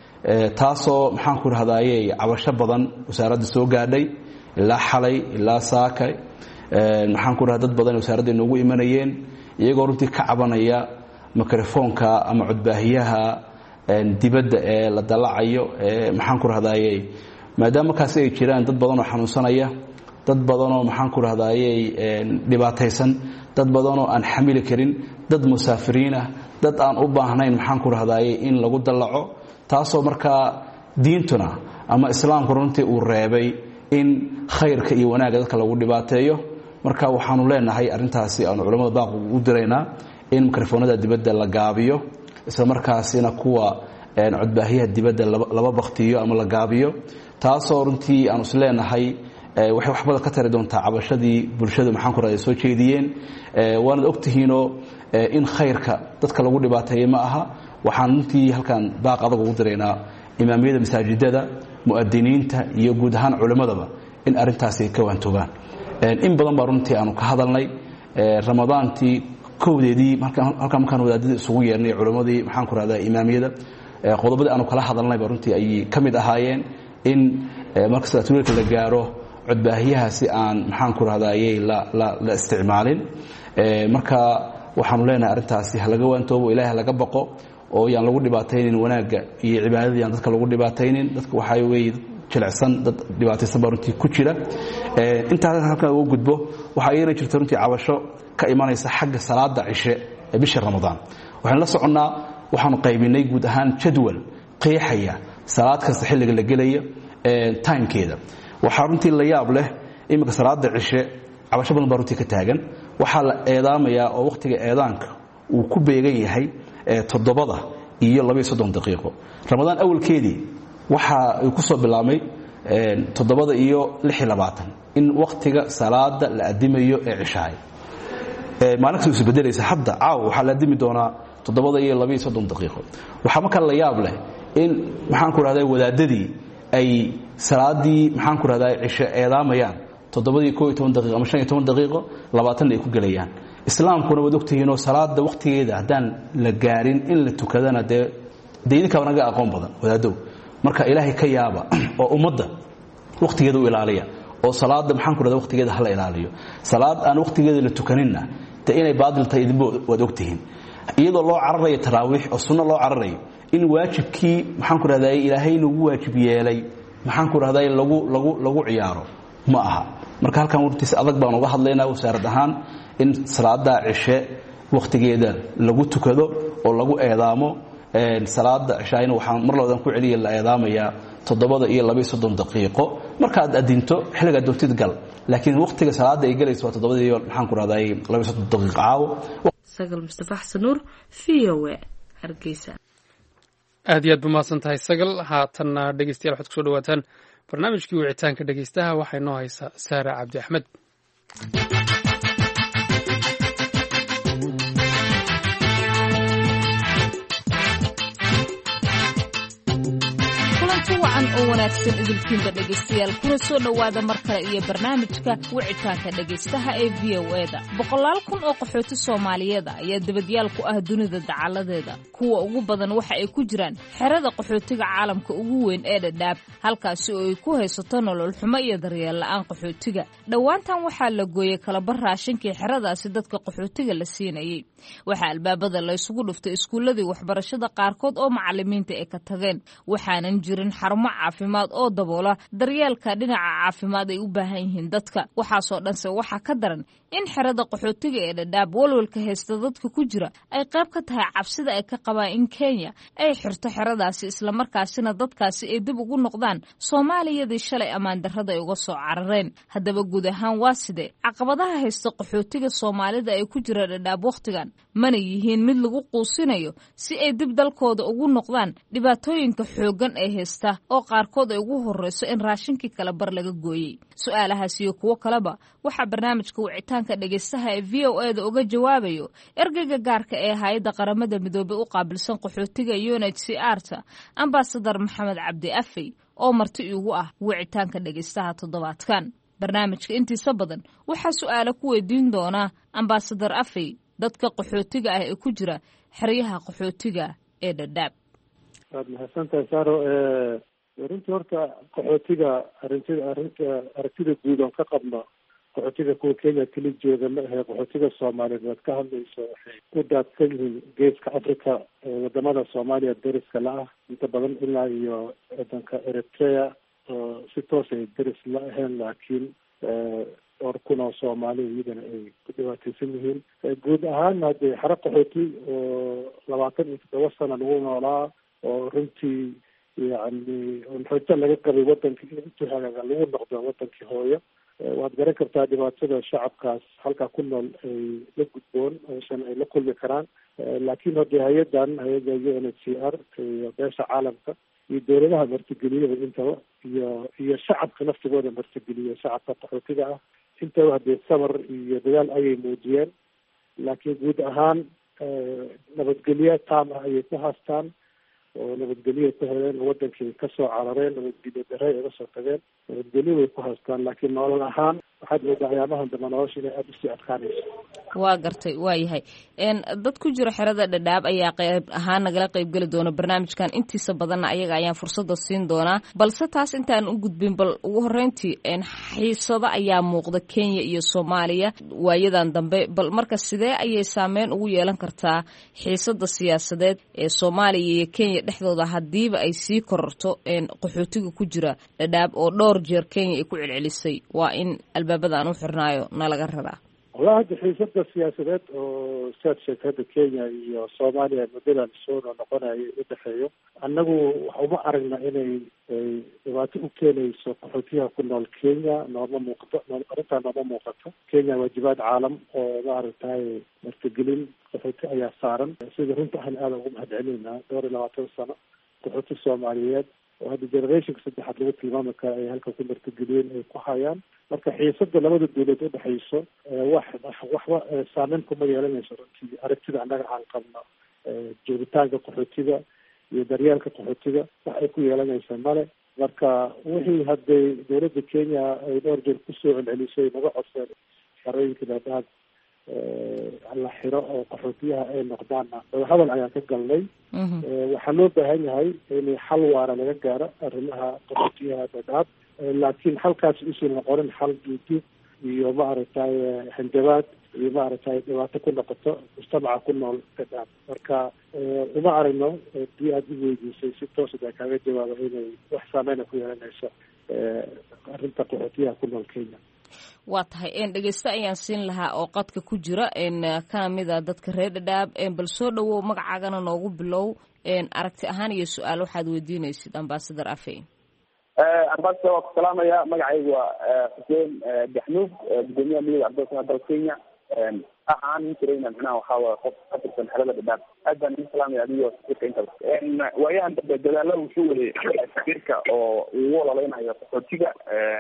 taasoo maxaan ku raadayay cabasho badan wasaaradda soo gaadhay ilaa xalay ilaa saakay maxaan ku raad dad badan wasaaradda inoogu imanayeen iyagoo runtii ka cabanaya mikrofoonka ama codbaahiyaha dibadda ee la dalacayo maxaan ku raadayay maadaama kaas ay jiraan dad badan oo xanuunsanaya dad badan oo maxaan ku raadayay dhibaataysan dad badan oo aan xamili karin dad musaafiriin ah dad aan u baahnayn maxaan ku raadayay in lagu dalaco taasoo marka diintuna ama islaamku runtii uu reebay in khayrka iyo wanaagga dadka lagu dhibaateeyo marka waxaanu leenahay arintaasi aan culimada baaq u direynaa in mikrofoonada dibadda la gaabiyo isla markaasina kuwa codbaahiyaha dibadda laba baqtiyo ama la gaabiyo taasoo runtii aan is leenahay waxay wax badan ka tari doontaa cabashadii bulshada maxaan ku raadayay soo jeediyeen waana ogtihiinoo in khayrka dadka lagu dhibaateeyo ma aha waxaan runtii halkan baaq adag ugu direynaa imaamiyada masaajidada muadiniinta iyo guud ahaan culimadaba in arintaasi ka waantoogaan in badan baa runtii aanu ka hadalnay ramadaantii kowdeedii halkan markaan wadaadada isugu yeernay culimadii maxaan ku raadayay imaamiyada qodobadii aanu kala hadalnayba runtii ay ka mid ahaayeen in marka salaatuleelka la gaaro codbaahiyahaasi aan maxaan ku raadayay la isticmaalin marka waxaanu leenahay arintaasi halaga waantoobo ilaahay laga baqo oo yaan lagu dhibaataynin wanaagga iyo cibaadada yaan dadka lagu dhibaataynin dadka waxaa weeye jilicsan dad dhibaataysan baa runtii ku jira intaas halkan ugu gudbo waxaa iyana jirta runtii cabasho ka imanaysa xagga salaada cishe ee bisha Ramadaan waxaan la soconnaa waxaanu qaybinay guud ahaan jadwal qeexaya salaad kasta xilliga la gelayo timekeeda waxaa runtii la yaab leh imika salaada cishe cabasho badan baa runtii ka taagan waxaa la eedaamayaa oo waqtiga eedaanka uu ku beegan yahay 7 iyo 32 daqiiqo Ramadaan awalkeedii waxa uu ku soo bilaabmay 7 iyo 26 in waqtiga salaada la adimayo ee cishaay maalinta uu isbedelaysa hadda caaw waxa la adimi doonaa 7 iyo 32 daqiiqo waxa marka la yaab leh in maxaan ku rahdaa wadaadadii ay salaadii maxaan ku rahdaa cisho eedaamayaan 7:11 daqiiqo ama 15 daqiiqo 20 ay ku galayaan islaamkuna wad ogtihiin oo salaada waqtigeeda hadaan la gaarin in la tukadana deedinka wanaga aqoon badan wadaado marka ilaahay ka yaaba oo ummadda waqtigeeda u ilaaliya oo salaada maxaan ku rahdaa waqtigeeda hal ilaaliyo salaad aan waqtigeeda la tukaninna inay baadil tahay idin wad ogtihiin iyadoo loo cararayo taraawiix oo sunno loo cararayo in waajibkii maxaan ku rahdaa ilaahay nagu waajib yeelay maxaan ku rahdaa lagu ciyaaro ma aha marka halkan waqtiis adag baan uga hadlaynaa wasaarad ahaan in salaada cishe waqtigeeda lagu tukado oo lagu eedaamo salaada cishaayna waxaan mar labadan ku celiyay la eedaamaya 7:32 daqiiqo marka aad adinto xilliga doontid gal laakiin waqtiga salaada ay galayso 7 iyo maxaan ku raadayay 32 daqiiqo caawo sagal mustafa xasan nuur VOA Hargeysa aad iyo aad bumaasan tahay sagal haatanna dhegeystayaal waxaad kusoo dhawaataan barnaamijkii wicitaanka dhegeystaha waxay noo haysaa Saara Cabdi Axmed oo wanaagsan idilkiinba dhegaystayaal kuna soo dhowaada mar kale iyo barnaamijka wicitaanka dhegaystaha ee VOA-da boqolaal kun oo qaxooti Soomaaliyeed ayaa dibadyaal ku ah dunida dacaladeeda kuwa ugu badan waxa ay ku jiraan xerada qaxootiga caalamka ugu weyn ee Dadaab halkaasi oo ay ku haysato nolol xumo iyo daryeel la'aan qaxootiga dhawaantan waxaa la gooyay kala bar raashinkii xeradaasi dadka qaxootiga la siinayay waxaa albaabada la isugu dhuftay iskuuladii waxbarashada qaarkood oo macallimiinta ay ka tageen waxaanan jirin xarumo caafimaad oo daboola daryeelka dhinaca caafimaad ay u baahan yihiin dadka waxaasoo dhanse waxaa ka daran in xerada qaxootiga ee Dadaab walwalka haysta dadka ku jira ay qayb ka tahay cabsida ay ka qabaan in Kenya ay xirto xeradaasi isla markaasina dadkaasi ay dib ugu noqdaan Soomaaliyadii shalay amaan darrada ay uga soo carareen haddaba guud ahaan waa sidee caqabadaha haysta qaxootiga Soomaalida ay ku jira Dadaab waqtigan mana yihiin mid lagu quusinayo si ay dib dalkooda ugu noqdaan dhibaatooyinka xoogan ee haysta oo qaarkood ay ugu horeyso in raashinkii kala bar laga gooyay su'aalahaas iyo kuwo kaleba waxa barnaamijka wicitaanka dhageystaha ee VOA-da uga jawaabayo ergeyga gaarka ee hay'adda qaramada midoobay u qaabilsan qaxootiga UNHCR-ta ambassador Maxamed Cabdi Afey oo marti ugu ah wicitaanka dhageystaha toddobaadkan barnaamijka intiisa badan waxa su'aalo ku weydiin doona ambassador Afey dadka qaxootiga ah ee ku jira xeryaha qaxootiga ee Dadaab aad mahadsantahay Saaro runtii horta qaxootiga aragtida guud oo ka qabno qaxootiga kuwa Kenya keli jooga ma ahe qaxootiga Soomaaliyeed waad ka hadlayso waxay u daadsan yihiin geeska Afrika wadamada Soomaaliya deriska la ah inta badan ilaa iyo wadanka Eritrea oo si toos ay deris la ahayn laakiin dhowr kun oo Soomaali iyagana ay ku dhibaataysan yihiin guud ahaan haddee xero qaxooti oo 27 sano lagu noolaa oo runtii yani rajo laga qabay wadankii intuu hagaaga lagu noqdo wadankii hooyo waad garan kartaa dhibaatada shacabkaas halkaa ku nool ay la gudboon aysan ay la kulmi karaan laakiin haddii hay'adda UNHCR iyo beesha caalamka iyo dowladaha martigeliyada intaba iyo shacabka naftigooda martigeliya shacabka qaxootiga ah intaba haddee sabar iyo dadaal ayay muujiyeen laakiin guud ahaan nabadgelyo taam ah ayay ku haastaan oo nabadgelyo ku heleen wadankii ka soo carareen nabadgelyo darre uga soo tageen nabadgelyo way ku haystaan laakiin nolol ahaan waxaad moodaa ayaamahan dambe nolosha inay aada usii adkaanayso waa gartay waa yahay dad ku jira xerada Dadaab ayaa qayb ahaan nagala qaybgeli doona barnaamijkan intiisa badanna ayaga ayaan fursada siin doonaa balse taas intaan u gudbin bal ugu horreyntii xiisado ayaa muuqda Kenya iyo Soomaaliya waayadan dambe bal marka sidee ayay saameyn ugu yeelan kartaa xiisada siyaasadeed ee Soomaaliya iyo Kenya dhexdooda hadiiba ay sii kororto qaxootiga ku jira Dadaab oo dhowr jeer Kenya ay ku celcelisay waa in albaabada aan u xirnaayo nalaga raraa والله هذه حيثية سياسات وسياسة شركات كينيا وصوماليا مدينة سون ونقونا يدحيو أنه وما أرجنا إني واتو كينيا سقطتها كنا الكينيا نورما مقطع نورتا نورما مقطع كينيا واجبات عالم وما أرجتها مرتجلين سقطتها يا صارم سيد هنت أهل هذا هم هدعلينا دور لواتو سنة سقطت الصوماليات وهذا جنريشن كسد حدود المملكة هلك كل مرتجلين كحيان marka xiisada labada dawladood u dhaxayso wax saameyn kuma yeelanayso runtii aragtida annaga aan qabno joogitaanka qaxootiga iyo daryeelka qaxootiga wax ay ku yeelanaysa male. marka wixii hadday dowladda Kenya ay dhowr jeer kusoo celcelisay naga codsan xarooyinka Dadaab la xiro oo qaxootiyaha ay noqdaanna hadal ayaan ka galnay. waxaa loo baahan yahay in xal waara laga gaaro arrimaha qaxootiyaha Dadaab, laakiin halkaas uusan noqonin xal duuduub iyo maaragtay hanjabaad iyo maaragtay dhibaato ku noqoto mujtamaca ku nool Dadaab. marka uma aragno haddii aad u weydiisay si toos ah kaaga jawaabo inay wax saameyn ku yeelanayso arrinta qaxootiyaha ku nool Kenya. waa tahay dhegeysta ayaan siin lahaa oo qadka ku jira kana mid a dadka reer Dadaab. bal soo dhawow, magacaagana noogu bilow, aragti ahaan iyo su-aal waxaad weydiinaysid ambassador Afey. ambassador waa ku salaamaya. magacaygu waa Xuseen Gaxnuug, gudoomiyaha midowga ardayda dalka Kenya. ahaan jirayna macnaha waxaa waa qof ka tirsan xerada Dadaab. aad baan idin salaamaya adiyo sirka inta waayahan dambe dadaalo wuxuu waday sirka oo uu ololeynayo qaxootiga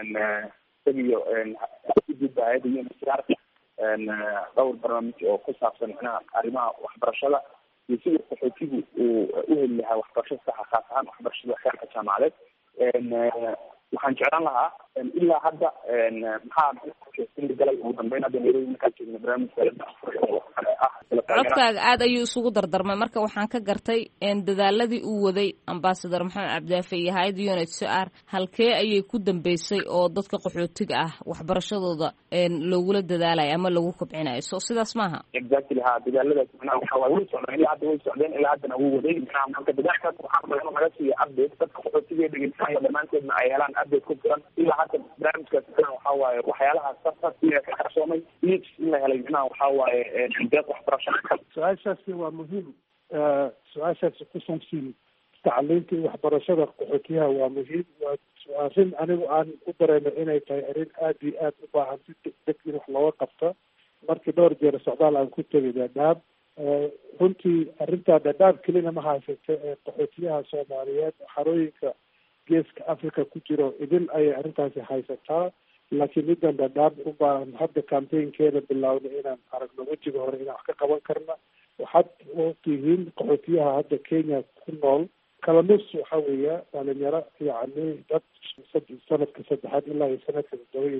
iyo hay'adda UNHCR dhowr barnaamij oo ku saabsan macnaha arrimaha waxbarashada iyo sida qaxootigu uu u heli lahaa waxbarasho sax ah, khaas ahaan waxbarashada heerka jaamacadeed. waxaan jeclaan lahaa ilaa hadda maxaa galay ugu dambeyn hadda Nairobi markaan joogno barnaamijka codkaaga aad ayuu isugu dardarmay. marka waxaan ka gartay dadaaladii uu waday ambassador Maxamed Cabdaafe iyo hay'adda UNHCR halkee ayay ku dambeysay oo dadka qaxootiga ah waxbarashadooda loogula dadaalayo ama lagu kobcinayo. so sidaas maaha? exactly ha dadaaladaas macnaha waxa waa way socdeen ilaa hadda way socdeen ilaa haddana wuu waday. marka dadaalkaas waxaa badan laga siiya update dadka qaxootiga dhegeysanaya dhammaantoodna ay helaan update ku filan. ilaa hadda barnaamijkaas waxaa waaye waxyaalaha sarta ka qarsoomay in la helay macnaha waxaa waaye deeq waxbarasho. su-aashaasi waa muhiim. su-aashaasi ku saabsan tacliinta iyo waxbarashada qaxootiyaha waa muhiim. waa arrin anigu aan u dareemay inay tahay arrin aad iyo aad u baahan si degdeg in wax looga qabto. markii dhowr jeer socdaal aan ku tegay Dadaab, runtii arrintaa Dadaab kelina ma haysata qaxootiyaha Soomaaliyeed xarooyinka geeska Africa ku jiro idin ayay arrintaasi haysataa. laakiin middan Dadaab u baahan hadda campaignkeeda bilaawna inaan aragno wejiga hore inaan wax ka qaban karna. waxaad ogtihiin qaxootiyaha hadda Kenya ku nool kala nus waxa weeya dhalinyaro yacni dad sanadka saddexaad ilaa iyo sanadka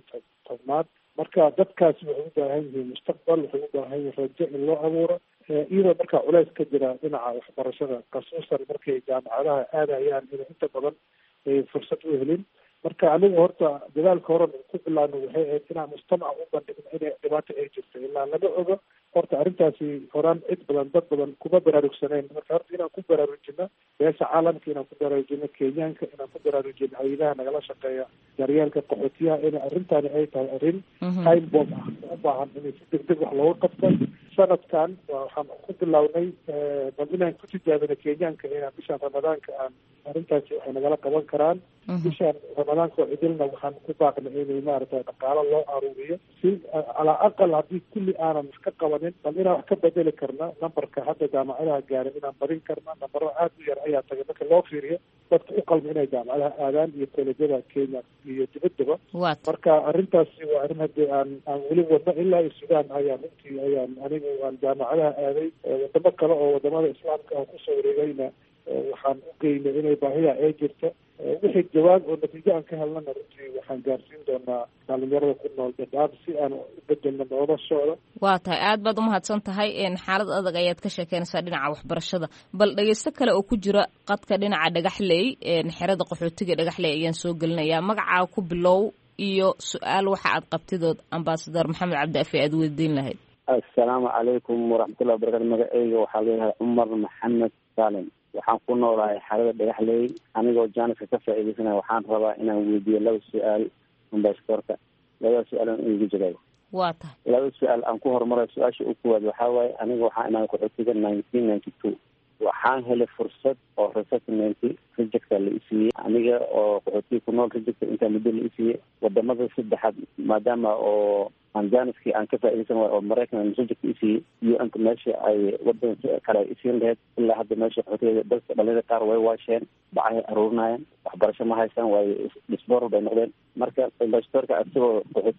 17 marka dadkaasi waxay u baahan yihiin mustaqbal, waxay u baahan yihiin rajo in loo abuuro. iyadoo markaa culays ka jira dhinaca waxbarashada khasuusan markay jaamacadaha aadayaan inay inta badan fursad u helin. marka anigu horta dadaalka horan ku bilaabno waxay ahayd inaan mujtamaca u bandhigno inay dhibaato ay jirto ilaa laga ogo. horta arrintaasi horaan cid badan dad badan kuma baraarugsaneyn. marka horta inaan ku baraarujino beesha caalamka, inaan ku baraarujino Kenyaanka, inaan ku baraarujino hay'adaha nagala shaqeeya daryeelka qaxootiyaha inay arrintaani ay tahay arrin time bomb ah u baahan in si degdeg wax looga qabto. sanadkan waxaan ku bilownay bal inaan ku tijaabino Kenyaanka inaan bishaan Ramadaanka aan arrintaasi waxay nagala qaban karaan. bishaan Ramadaanka oo idilna waxaan ku baaqnay inay maaragtay dhaqaalo loo aruuriyo si calaa aqal haddii kulli aanan wax ka qabanin bal inaan wax ka bedeli karna nambarka hadda jaamacadaha gaaray inaan badin karna. nambaro aad u yar ayaa tagay marka loo fiiriyo dadka u qalma inay jaamacadaha aadaan iyo koolejyada Kenya iyo dibaddaba. marka arrintaasi waa arrin haddii aan weli wadno ilaa iyo Suudaan ayaan anigu aan jaamacadaha aaday. wadamo kale oo wadamada islaamka aan kusoo wareegayna waxaan u geynay inay baahida ay jirto. wixii jawaab oo natiijo aan ka helnana runtii waxaan gaarsiin doonaa dhalinyarada ku nool Dadaab si aan u bedelno noloshooda. waa tahay aad baad umahadsan tahay. xaalad adag ayaad ka sheekeynaysaa dhinaca waxbarashada. bal dhegeysto kale oo ku jira qadka dhinaca Dhagaxley, xerada qaxootiga Dhagaxley ayaan soo gelinayaa. magacaa ku bilow iyo su-aal waxa aad qabtidood ambassador Maxamed Cabdaafe aad weydiin lahayd. assalaamu calaykum waraxmatullahi wabarakatu. magacayga waxaa leeyahay Cumar Maxamed Saalim. waxaan ku noolahay xerada Dhagaxley. anigoo jaaniska ka faa'iidaysanaya waxaan rabaa inaan weydiiyo 2 su-aal ambassadorka. 2 su-aal aan igu jirayo. waa tahay 2 su-aal aan ku horumaray. su-aasha ugu koowaad waxaa waaye aniga waxaan imaaday qaxootiga 1992. waxaan helay fursad oo resettlement rejecta la isiiyey aniga oo qaxootiga ku nool rejecta intaa muddo la isiiyey. wadamada saddexaad maadaama oo aan jaaniskii aan ka faa'iidaysan waayo oo Maraykan rejecta isiiyey UN-ka meesha ay wadanka kale isiin lahayd ilaa hadda meesha qaxootiga dadka dhalinyarada qaar way waasheen bacahay aruurinayaan waxbarasho ma haystaan waayo disboor bay noqdeen. marka ambassadorka asagoo qaxootiga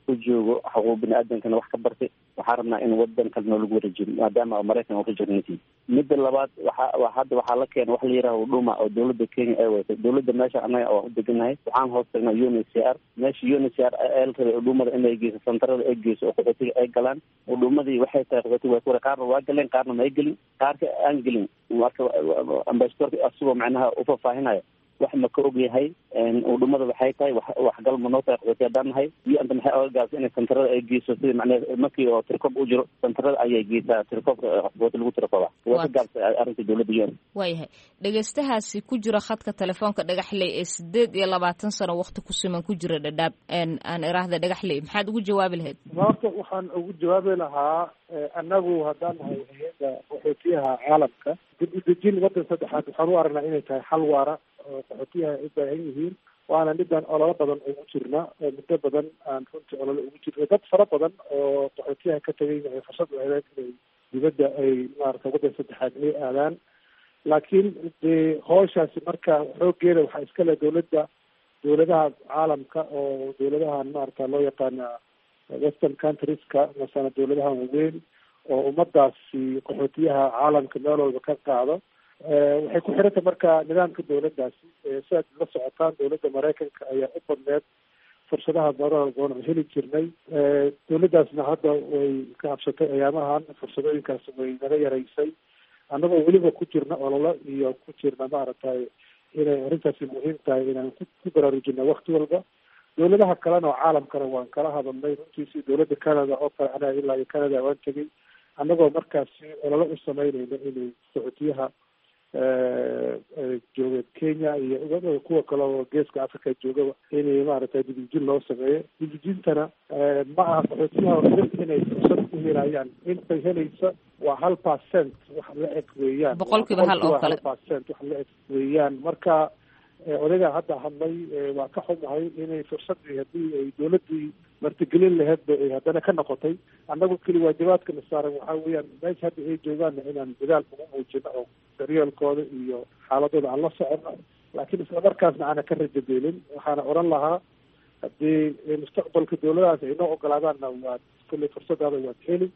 u joogo xuquuq bini-aadamkana wax ka bartay waxaan rabnaa in wadan kale noo lagu wareejiyo maadaama maraykan uu ka jirnati. midda labaad hadda waxaa la keenay wax la yidhaha huduma oo dawladda Kenya ay wadatay. dawladda meesha anaga oo u deganahay waxaan hoos tagnaa UNHCR. meesha UNHCR ay rabay hudumada inay geyso santarada ay geyso oo qaxootiga ay galaan. hudumadii waxay tahay qaxootiga way kura qaarna waa galeen qaarna ma ay gelin qaarka aan gelin. marka ambassadorka asagoo macnaha u faahfaahinaya wax ma ka og yahay hudumada waxay tahay waxgal ma noo tahay qaxooti haddaan nahay iyo anta maxay oga gaabsa inay santarada ay geyso sida macnaha markii oo tirkob u jiro santarada ayay geysaa tirkobka qaxooti lagu tirkoba waa ka gaabsa arrinta dawladda UN. waayahay dhegeystahaasi ku jira khadka telefoonka Dhagaxley ee 28 sano waqti ku siman ku jira Dhadhaab aan iraahda Dhagaxley maxaad ugu jawaabi lahayd? horta waxaan ugu jawaabi lahaa annagu haddaan nahay hay'adda qaxootiyaha caalamka dib u dejin wadan saddexaad waxaan u aragnaa inay tahay xal waara oo qaxootiyaha u baahan yihiin waana midaan ololo badan ugu jirna oo muddo badan aan runtii ololo ugu jirna dad fara badan oo qaxootiyaha ka tagay ay fursad u heleen inay dibadda ay maarata wadan saddexaad inay aadaan laakiin dee hawshaasi marka xooggeeda waxaa iska leh dawladaha caalamka oo dawladahan maarata loo yaqaana western countrieska masana dawladaha waaweyn oo ummadaasi qaxootiyaha caalamka meel walba ka qaado. waxay ku xiranta marka nidaamka dawladdaasi sidaad la socotaan dawladda Maraykanka ayaa u badneed fursadaha badan heli jirnay. dawladdaasna hadda way ka habsatay ayaamahan fursadooyinkaas way naga yaraysay annagoo weliba ku jirna ololo iyo ku jirna maaragtay inay arrintaasi muhiim tahay inaan ku baraarujina wakti walba. dawladaha kalena oo caalamkana waan kala hadalnay runtiisi dawladda Canada oo kale anaga ilaa iyo Canada waan tegay annagoo markaasi ololo u samaynayna inay qaxootiyaha jooga Kenya iyo kuwa kale oo geeska Afrika joogaba inay maaragtay dibujin loo sameeyo. dibujintana ma aha qaxootiyaha oo inay fursad u helayaan intay helaysa waa 1% wax la eg weeyaan boqolkiiba hal oo kale 1% wax la eg weeyaan. marka odayga hadda hadlay waa ka xumahay inay fursadii haddii ay dawladdii martigelin lahayd ay haddana ka noqotay. annagu keli waajibaadkana saaran waxaa weeyaan meesha hadda ay joogaanna inaan dadaal ugu muujino oo daryeelkooda iyo xaaladooda aan la socono laakiin isla markaasna aanan ka rajabeelin. waxaana odhan lahaa haddii mustaqbalka dawladahaas ay noo ogolaadaanna waad kulley fursadaada waad heli.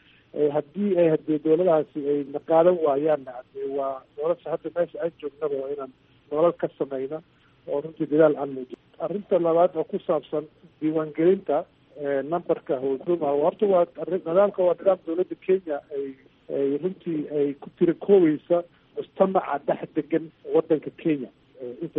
haddii dawladahaasi ay naqaadan waayaanna waa nolosha hadda meesha aan joognaba waa inaan nolol ka samayna oo runtii dadaal aan muujin. arrinta labaad oo ku saabsan diiwaangelinta numberka huduma horta waa nidaamka waa nidaam dawladda Kenya ay runtii ay ku tirakoobeysa mujtamaca dhex degan wadanka Kenya inta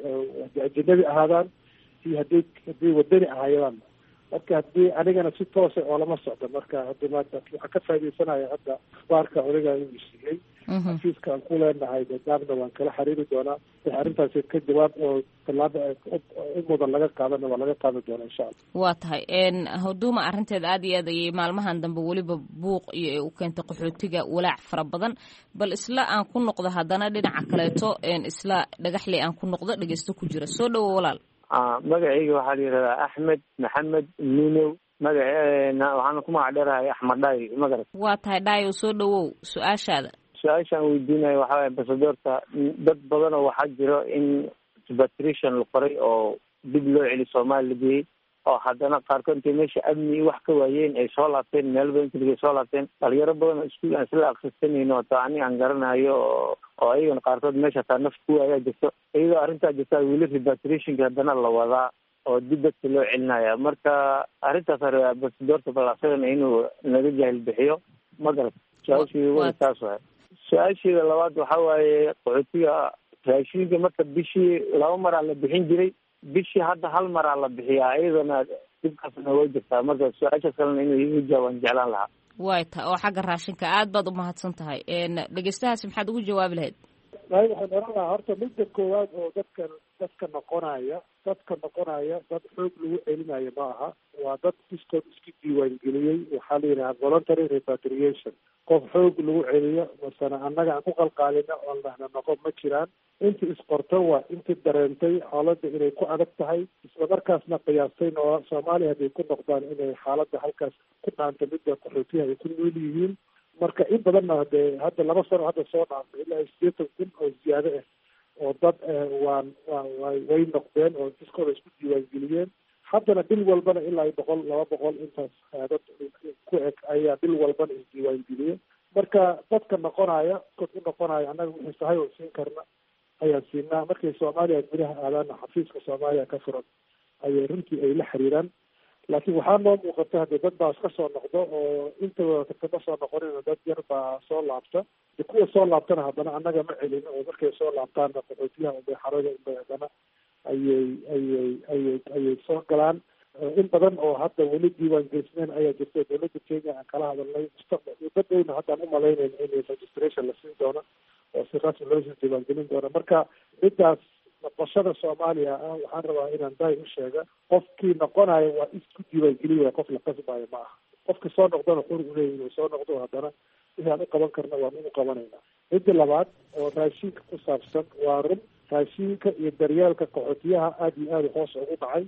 ajnabi ahaadaan iyo haddii wadani ahaayaan. marka haddii anigana si toosa oo lama socdo marka hadda maanta waxaan ka faaidaysanaya hadda akhbaarka odayga inuu siiyey xafiiska aan ku leenahay dadaabna waan kala xiriiri doonaa wixii arrintaasi ka jawaab oo tallaabo u mudan laga qaadana waa laga qaadan doonaa insha allah. waa tahay huduma arrinteeda aad iyo aad ayay maalmahan dambe weliba buuq iyo u keentay qaxootiga walaac fara badan bal isla aan ku noqdo haddana dhinaca kaleeto isla Dhagaxley aan ku noqdo dhegeysto ku jira soo dhawo walaal. magacayga waxaa la yidhahdaa Axmed Maxamed Nunow magaceena waxaana ku magac dheerahay Axmed Dhaay magarat. waa tahay Dhaay soo dhawow su-aashaada. su-aashaan weydiinayo waxaa waye ambasadorka dad badan oo waxaa jiro in repatriation la qoray oo dib loo celi Soomaali la geeyey oo haddana qaarkood intay meesha amni wax ka waayeen ay soo laabteen meel badan inta soo laabteen dhalinyaro badan oo iskuul aan isla akhrisanayno oo ani aan garanayo oo ayagana qaarkood meesha taa naf ku waayaa jirto iyadoo arrintaa jirta weli repatriationka haddana la wadaa oo dib dadka loo celinaya. marka arrintaas hore ambasadorka bal asagana inuu naga jahil bixiyo magarat. su-aashii taas waay. su-aasheeda labaad waxaa waaye qaxootiga raashinka marka bishii 2 maraa la bixin jiray bishii hadda 1 maraa la bixiyaa iyadana dibkaasna way jirtaa. marka su-aashaas kalena inuu igu jawaabaan jeclaan lahaa. way tahay oo xagga raashinka aad baad u mahadsan tahay. dhegeystahaasi maxaad ugu jawaabi lahayd? waxaan oran lahaa horta midda koowaad oo dadka noqonaya dad xoog lagu celinayo ma aha waa dad iskood isku diiwaangeliyey waxaa la yidhaha voluntary repatriation. qof xoog lagu celiyo masana annaga aan ku qalqaalina oon lahna noqon ma jiraan. inta isqorto waa inta dareentay xaaladda inay ku adag tahay isla markaasna qiyaastay Soomaaliya hadday ku noqdaan inay xaaladda halkaas ku dhaanta midda qaxootiyaha ay ku nool yihiin. marka in badanna hadee hadda 2 sano hadda soo dhaafay ilaa 80,000 oo ziyaado ah oo dad way noqdeen oo iskooda isku diiwaangeliyeen haddana bil walbana ilaa 100-200 intaas dad ku eg ayaa bil walbana isdiiwaangeliya. marka dadka noqonaya kod u noqonaya annaga wixii sahay oo siin karna ayaan siinaa. markay soomaaliya gudaha aadaana xafiiska soomaaliya ka furan ayay runtii ay la xiriiraan. laakiin waxaa noo muuqata haddii dad baas ka soo noqdo oo intooda kama soo noqonina dad yar baa soo laabta. kuwa soo laabtana haddana annaga ma celin oo markay soo laabtaanna qaxootiyaha unbay xarada unbay haddana ayay soo galaan. in badan oo hadda weli diiwaan gelisneen ayaa jirta dowladda Kenya aan kala hadalnay mustaqbalka haddaan u malaynayno in registration la siin doono oo si rasmi loo sii diiwaan gelin doono. marka midaas noqoshada Soomaaliya ah waxaan rabaa inaan daay u sheega qofkii noqonayo waa isku diiwaan geliya qof la qasbayo ma aha. qofka soo noqdana xur u leeyahay inuu soo noqdo haddana wixii aan u qaban karna waan u qabanaynaa. midda labaad oo raashinka ku saabsan waa run raashinka iyo daryeelka qaxootiyaha aada iyo aada hoos ugu dhacay.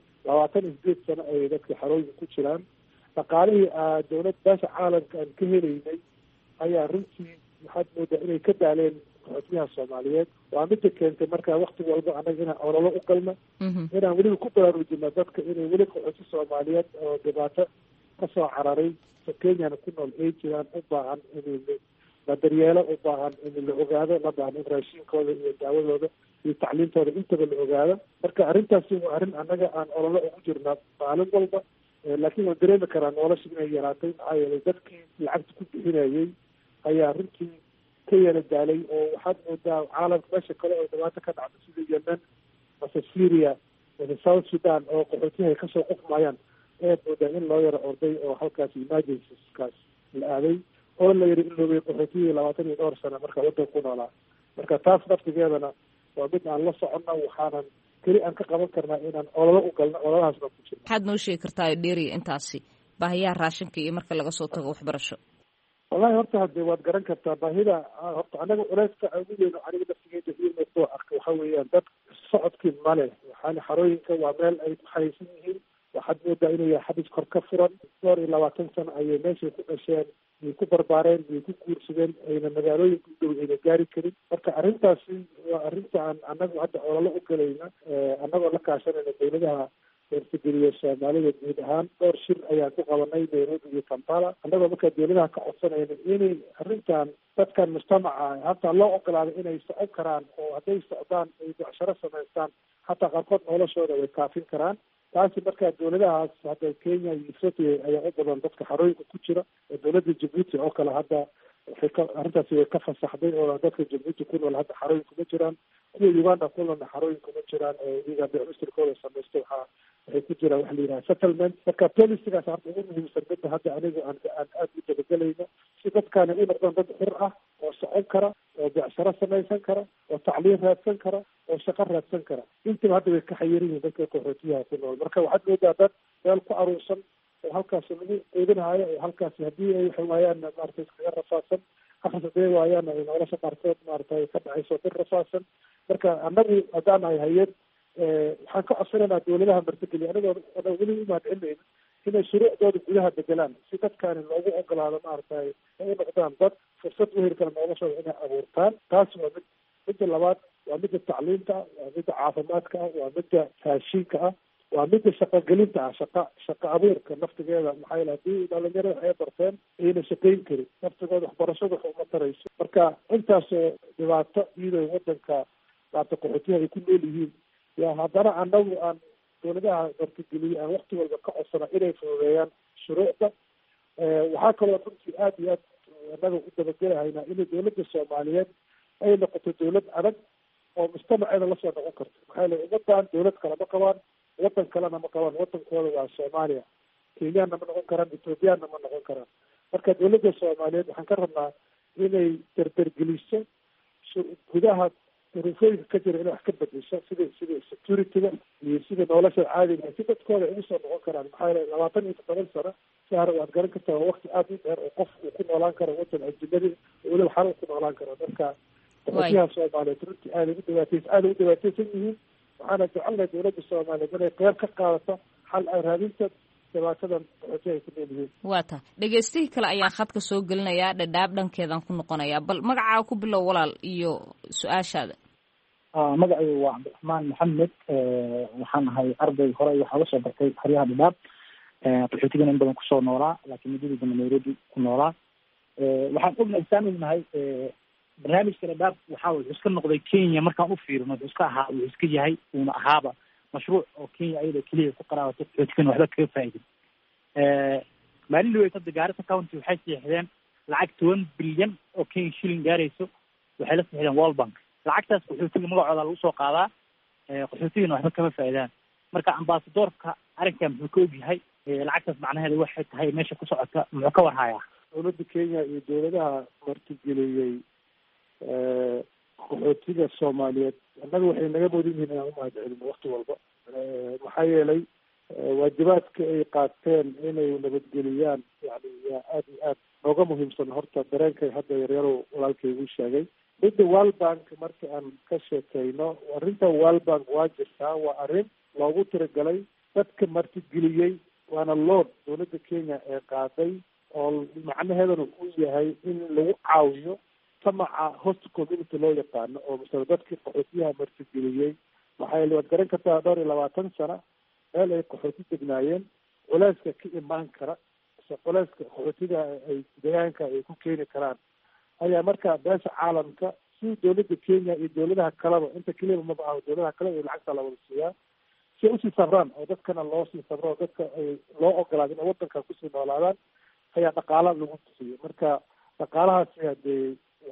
28 sano ayay dadka xarooyinka ku jiraan. dhaqaalihii dowlad beesha caalamka aan ka helaynay ayaa runtii waxaad moodaa inay ka daaleen qaxootiyaha Soomaaliyeed. waa midda keentay markaa wakti walba annaga inaan ololo u galno inaan weliba ku baraarujino dadka inay weli qaxooti Soomaaliyeed oo dhibaato kasoo cararay Kenyana ku nool ay jiraan u baahan in la daryeelo, u baahan in la ogaado, la baahan in raashinkooda iyo daawadooda iyo tacliintooda intaba la ogaado. marka arrintaasi waa arrin annaga aan ololo ugu jirnaa maalin walba. laakiin waan dareemi karaa nolosha inay yaraatay maxaa yeelay dadkii lacagta ku bixinayay ayaa runtii ka yara daalay oo waxaad moodaa caalamka meesha kale oo dhibaato ka dhacda sida Yemen mase Syria mase South Sudan oo qaxootiyaha ay kasoo qufmayaan ayaad moodaa in loo yaro orday oo halkaas emergencies-kaas la aaday oo la yiri in loobay qaxootiyihii 20 iyo dhowr sano marka waddanka ku noolaa. marka taas naftigeedana waa mid aan la soconno waxaanan keli aan ka qaban karnaa inaan ololo u galno ololahaasna ku jirno. maxaad noo sheegi kartaa dheeri intaasi baahiyaha raashinka iyo marka laga soo tago waxbarasho? wallahi horta hadde waad garan kartaa baahida horta anaga culeyska ugu weyn aniga naftigeeda iyo soo arka waxa weeyaan dad socodkii male. waxaana xarooyinka waa meel ay ku xayeysan yihiin. waxaad moodaa inuu yahay xabis kor ka furan. 22 sano ayay meeshay ku dhasheen way ku barbaareen way ku guursadeen ayna magaalooyinka u dhow ayna gaari karin. marka arrintaasi waa arrinta aan anagu hadda ololo u galayna annagoo la kaashanayna dowladaha eertageliya Soomaalida guud ahaan. dhowr shir ayaan ku qabanay Nairobi iyo Kampala annagoo markaa dowladaha ka codsanayna inay arrintan dadkan mujtamaca hataa loo ogolaado inay socon karaan oo hadday socdaan ay becsharo samaystaan hataa qaarkood noloshooda way kaafin karaan. taasi markaa dowladahaas hadda Kenya iyo Ethiopia ayaa u badan dadka xarooyinka ku jira. dowladda Djibouti oo kale hadda arrintaasi way ka fasaxday oo dadka Djibouti ku nool hadda xarooyinka kuma jiraan. kuwa Uganda ku noolna xarooyinka kuma jiraan oo iyaga beecmustirkooda samaysta waxay ku jiraan waxa la yidhaha settlement. marka policygaas hadda ugu muhiimsan midda hadda aniga aan aada u dabagelayno si dadkaani u noqdaan dad xur ah oo socon kara oo becsharo samaysan kara oo tacliin raadsan kara oo shaqo raadsan kara. intiba hadda way ka xayiran yihiin dadka qaxootiyaha ku nool. marka waxaad moodaa dad meel ku aruursan oo halkaasi lagu quudinaayo oo halkaasi haddii ay waxay waayaan maaragtay iskaga rafaadsan akhris haday waayaan ay nolosha qaarkood maaragtay ka dhacayso bir rafaadsan. marka annagu haddaan nahay hay-ad waxaan ka codsanaynaa dowladaha martigeliya anigoo weli u mahadcelinayna inay shuruucdooda gudaha bedelaan si dadkaani loogu ogolaado maaragtay ay u noqdaan dad fursad u heli kara noloshooda inay abuurtaan. taas waa midda labaad waa midda tacliinta ah, waa midda caafimaadka ah, waa midda raashinka ah, waa midda shaqogelinta ah, shaqa abuurka naftigeeda. maxaa yeele haddii dhalinyarada ay barteen ayna shaqayn karin naftigooda waxbarashada wax uma tarayso. marka intaasoo dhibaato iyadoo wadanka maarata qaxootiyaha ay ku nool yihiin yaa haddana annagu aan dowladaha martigeliye aan wakti walba ka codsana inay fududeeyaan shuruucda. waxaa kaloo runtii aada iyo aad annaga u dabagelahaynaa inay dowladda Soomaaliyeed ay noqoto dowlad adag oo mujtamaceeda lasoo noqon karto. maxaa yeele ummadan dowlad kale ma qabaan, wadan kalena ma qabaan. wadankooda waa Soomaaliya. Kenyaanna ma noqon karaan, Ethoobiyaanna ma noqon karaan. marka dowladda Soomaaliyeed waxaan ka rabnaa inay dardargeliso gudaha ruufooyinka ka jira inay wax ka bedesho sida security-ga iyo sida nolosha caadiga si dadkooda ay ugu soo noqon karaan. maxaa yeele 27 sano sahar waad garan kartaa waa waqti aada u dheer oo qof uu ku noolaan karo wadan ajnabadi weliba xal ku noolaan karo. marka qaxootiyaha Soomaaliyeed runtii aada u dhibaataysan yihiin. waxaana jecelnahay dowladda Soomaaliyeed inay qeyb ka qaadato xal raadinta dhibaatadan qaxootiyaha ay ku nool yihiin. waa ta dhegeystihii kale ayaan khadka soo gelinayaa dhadhaab dhankeedaan ku noqonayaa bal magacaa ku bilow walaal iyo su-aashaada. magacaygu waa cabdiraxmaan maxamed waxaan ahay arday hore waxaa la soo bartay xeryaha dhadhaab qaxootigana in badan kusoo noolaa laakiin muddadii dambe nairobi ku noolaa waxaan ognahay saan ognahay barnaamijka dhadhaab wuxuu iska noqday kenya markaan u fiirino wuxuu iska ahaa wuxuu iska yahay uuna ahaaba mashruuc oo kenya ayada keliya ku qaraabatay qaxootigana waxba kaga faa'iidin maalin dhaweyd hadda Garissa County waxay siixdeen lacag 10 bilyan oo Kenya shilling gaarayso waxay la siixdeen World Bank lacagtaas qaxootiga magacooda lagu soo qaadaa qaxootigana waxba kama faa'iidaan marka ambassadorka arrinkan muxuu ka ogyahay lacagtaas macnaheedu waxay tahay meesha ku socota muxuu ka warhayaa dowladda Kenya iyo dowladaha martigeliyay qaxootiga Soomaaliyeed annaga waxay naga moodin yihiin inaan u mahadcelino waqti walba maxaa yeelay waajibaadka ay qaateen inay nabadgeliyaan yani yaa aada iyo aad nooga muhiimsan horta dareenkay hadda yaryarow walaalkay igu sheegay midda World Bank marka aan ka sheekayno arrinta World Bank waa jirtaa waa arrin loogu tiragalay dadka martigeliyey waana lood dowladda Kenya ee qaaday oo macnaheeduna uu yahay in lagu caawiyo samaca host community loo yaqaano oo masala dadkii qaxootiyaha martigeliyey maxaa yeele waad garan kartaa 22 sano meel ay qaxooti degnaayeen culeyska ka imaan kara culeyska qaxootiga ay deegaanka ay ku keeni karaan ayaa markaa beesha caalamka si dowladda Kenya iyo dowladaha kaleba inta kaliya ma baahan dowladaha kale ee lacagta la wada siiyaa si usii sabraan oo dadkana loo sii sabro oo dadka ay loo ogolaado in waddanka kusii noolaadaan ayaa dhaqaala lagu siiyey marka dhaqaalahaasi hadee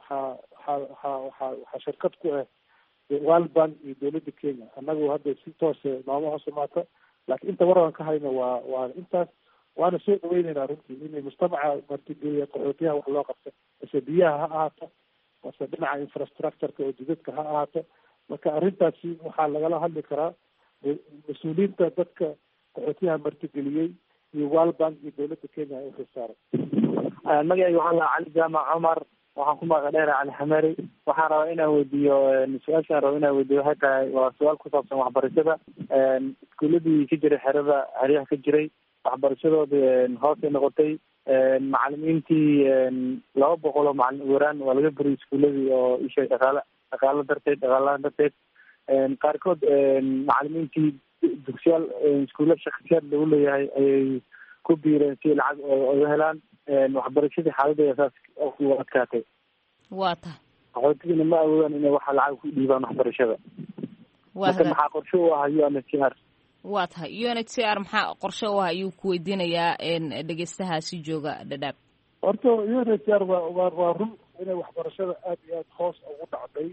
waxaa shirkad ku ah World Bank iyo dowladda Kenya annagu hadda si toose nooma hoos imaata laakiin inta waran ka hayno waa intaas waana soo dhaweynaynaa runtii inay mujtamaca martigeliya qaxootiyaha wax loo qabto mise biyaha ha ahaato mise dhinaca infrastructureka oo jidadka ha ahaato marka arrintaasi waxaa lagala hadli karaa mas-uuliyiinta dadka qaxootiyaha martigeliyey iyo World Bank iyo dowladda Kenya ay xisaaran magacayga waxaa la cali jaamac cumar waxaan ku magac dheera cali xamari waxaan rabaa inaan weydiiyo su-aashaan raba inaan weydiiyo waxay tahay waa su-aal ku saabsan waxbarashada iskuuladii ka jiray xeryaha ka jiray waxbarashadooda hoosay noqotay macalimiintii 200 oo macalin waraan waa laga buriyay iskuuladii oo ishay dhaqaalo darteed qaarkood macalimiintii dugsiyaal iskuulo shakhsiyaad lagu leeyahay ayay ku biireen si lacag oga helaan waxbarashadii xaaladeeda saas u adkaatay waa tahay qaxootigana ma awoodaan inay waxa lacag ku dhiibaan waxbarashada marka maxaa qorshe u ah UNHCR waa tahay UNHCR maxaa qorshe u ah ayuu ku weydiinayaa dhegeystahaasi jooga Dadaab horta UNHCR waa run inay waxbarashada aad iyo aad hoos ugu dhacday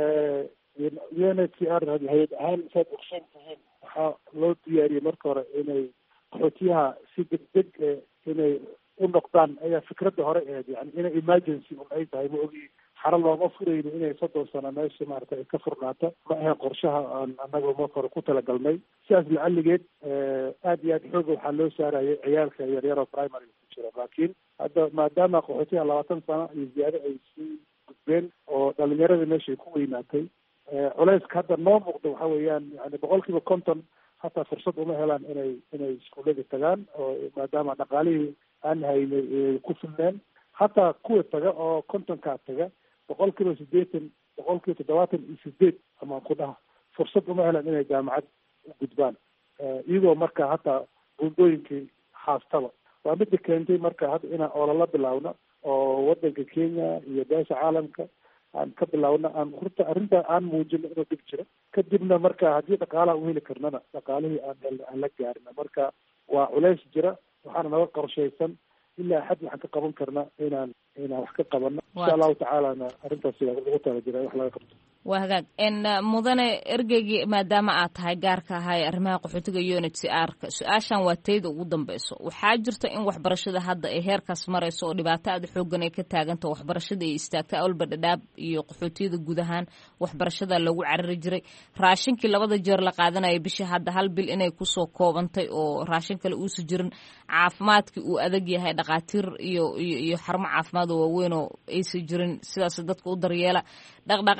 UNHCR hay'ad ahaan saad ogsoon tihiin waxaa loo diyaariyey marka hore inay qaxootiyaha si degdeg inay u noqdaan ayaa fikradda hore ahayd yani inay emergency un ay tahay ma ogi xaro looma furayno inay 30 sano meesha maarata ay ka furnaato ma ahayn qorshaha aan annaga marka hore ku talagalnay sidaas lacaligeed aad iyo aad xooga waxaa loo saarayay ciyaalka yaryaroo primary ku jira laakiin hadda maadaama qaxootiyaha 20 sano iyo ziyaado ay sii gudbeen oo dhalinyarada meesha ay ku weynaatay culeyska hadda noo muuqda waxa weeyaan yani 50% hataa fursad uma helaan inay iskuullada tagaan oo maadaama dhaqaalihii aan haynay ku filneen hataa kuwa taga oo 50kaa taga 80% 78 ama ku dhaha fursad uma helaan inay jaamacad u gudbaan iyagoo marka hataa buundooyinkii haastaba waa midda keentay marka hadda inaan olala bilaawno oo waddanka Kenya iyo beesha caalamka aan ka bilaawno aan horta arrinta aan muujino inuu dhib jiro kadibna marka haddii dhaqaalaha u heli karnana dhaqaalihii aan la gaarina marka waa culeys jira waxaana naga qorshaysan ilaa xad waxaan ka qaban karna inaan wax ka qabano insha allahu tacaalana arrintaas lagu tala jira wax laga qabto waa hagaag mudane ergeygii maadaama aad tahay gaarka ahay arrimaha qaxootiga UNHCR-ka su-aashan waa tayda ugu dambeyso waxaa jirta in waxbarashada hadda ay heerkaas marayso oo dhibaato aada xoogan ay ka taaganta waxbarashada ay istaagtay awalba Dadaab iyo qaxootiyada guud ahaan waxbarashada lagu carari jiray raashinkii 2 jeer la qaadanaya bishii hadda 1 bil inay kusoo koobantay oo raashin kale uusa jirin caafimaadkii uu adag yahay dhaqaatiir iyo xarumo caafimaad oo waaweyn oo aysa jirin sidaas dadka u daryeela dhaqdhaqaaqi dadku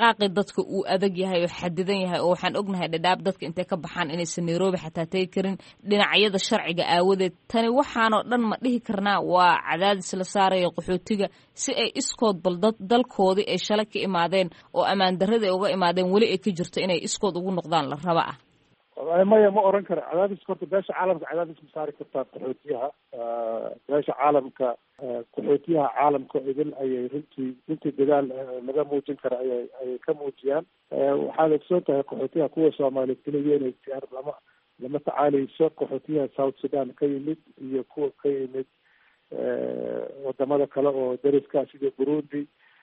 socodka uu adag yahay oo xadidan yahay oo waxaan ognahay dhadhaab dadka intay ka baxaan inaysan nairobi xataa tegi karin dhinacyada sharciga aawadeed tani waxaanoo dhan ma dhihi karnaa waa cadaadis la saaraya qaxootiga si ay iskood bal dalkoodii ay shalay ka imaadeen oo ammaan darradii ay uga imaadeen weli ay ka jirto inay iskood ugu noqdaan la raba ah maya ma oran kara cadaadis horta beesha caalamka cadaadis ma saari kartaa qaxootiyaha beesha caalamka qaxootiyaha caalamka idil ayay runtii dadaal laga muujin kara ayay ka muujiyaan waxaad ogsoon tahay qaxootiyaha kuwa soomaaliyeed keliya inay siyaar lama tacaaleyso qaxootiyaha south sudan ka yimid iyo kuwa ka yimid wadamada kale oo dariska sida burundi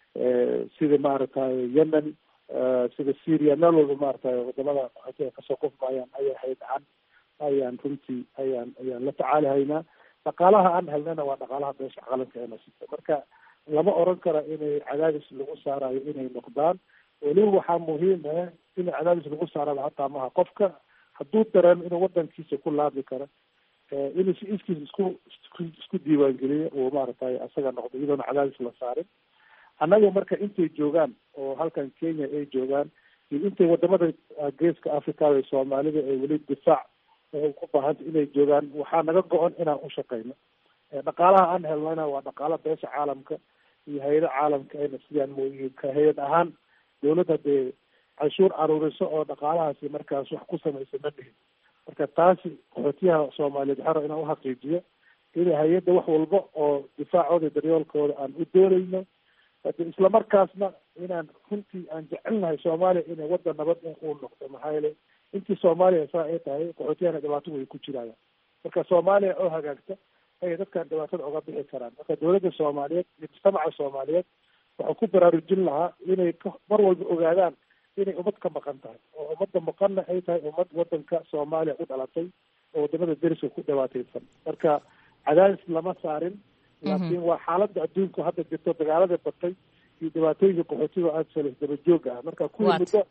sida maaragtay yemen sida syria meel walba maaragtay wadamada qaxootiga kasoo qufmayaan ayay haydaan ayaan runtii ayaan la tacaalihaynaa dhaqaalaha aan helnana waa dhaqaalaha beesha caalamka ee nasita marka lama oran kara inay cadaadis lagu saarayo inay noqdaan weliba waxaa muhiim ah in cadaadis lagu saaraba hataa maha qofka hadduu dareemo inuu wadankiisa ku laabi karo inuu si iskiis isku diiwaangeliyo uu maaragtay asaga noqdo iyadoona cadaadis la saarin annaga marka intay joogaan oo halkan Kenya ay joogaan iyo intay wadamada geeska Africa iyo Soomaalida ay weli difaac ku baahanta inay joogaan waxaa naga go-an inaan u shaqeyno dhaqaalaha aan helnayna waa dhaqaala beesha caalamka iyo hay-ada caalamka ayna sidaan mooyihiin ka hay-ad ahaan dawladda dee canshuur aruuriso oo dhaqaalahaasi markaas wax ku samaysa ma dhihin marka taasi qaxootiyaha Soomaaliyeed xaro inaan uxaqiijiyo in hay-adda wax walba oo difaacooda daryoolkooda aan u doonayno isla markaasna inaan runtii aan jecelnahay Soomaaliya inay wadan nabad uu noqdo maxaa yeelay intii Soomaaliya saa ay tahay qaxootiyahana dhibaato way ku jirayaan marka Soomaaliya oo hagaagta ay dadkan dhibaatada uga bixi karaan marka dawladda Soomaaliyeed iyo mujtamaca Soomaaliyeed waxaa ku baraarujin lahaa inay mar walba ogaadaan inay ummad ka maqan tahay oo ummadda maqanna ay tahay ummad wadanka Soomaaliya u dhalatay oo wadamada deriska ku dhibaataysan marka cadaadis lama saarin laakiin waa xaaladda adduunku hadda jirto dagaalada batay iyo dhibaatooyinka qaxootiga aada salis daba jooga ah marka kuwii muddo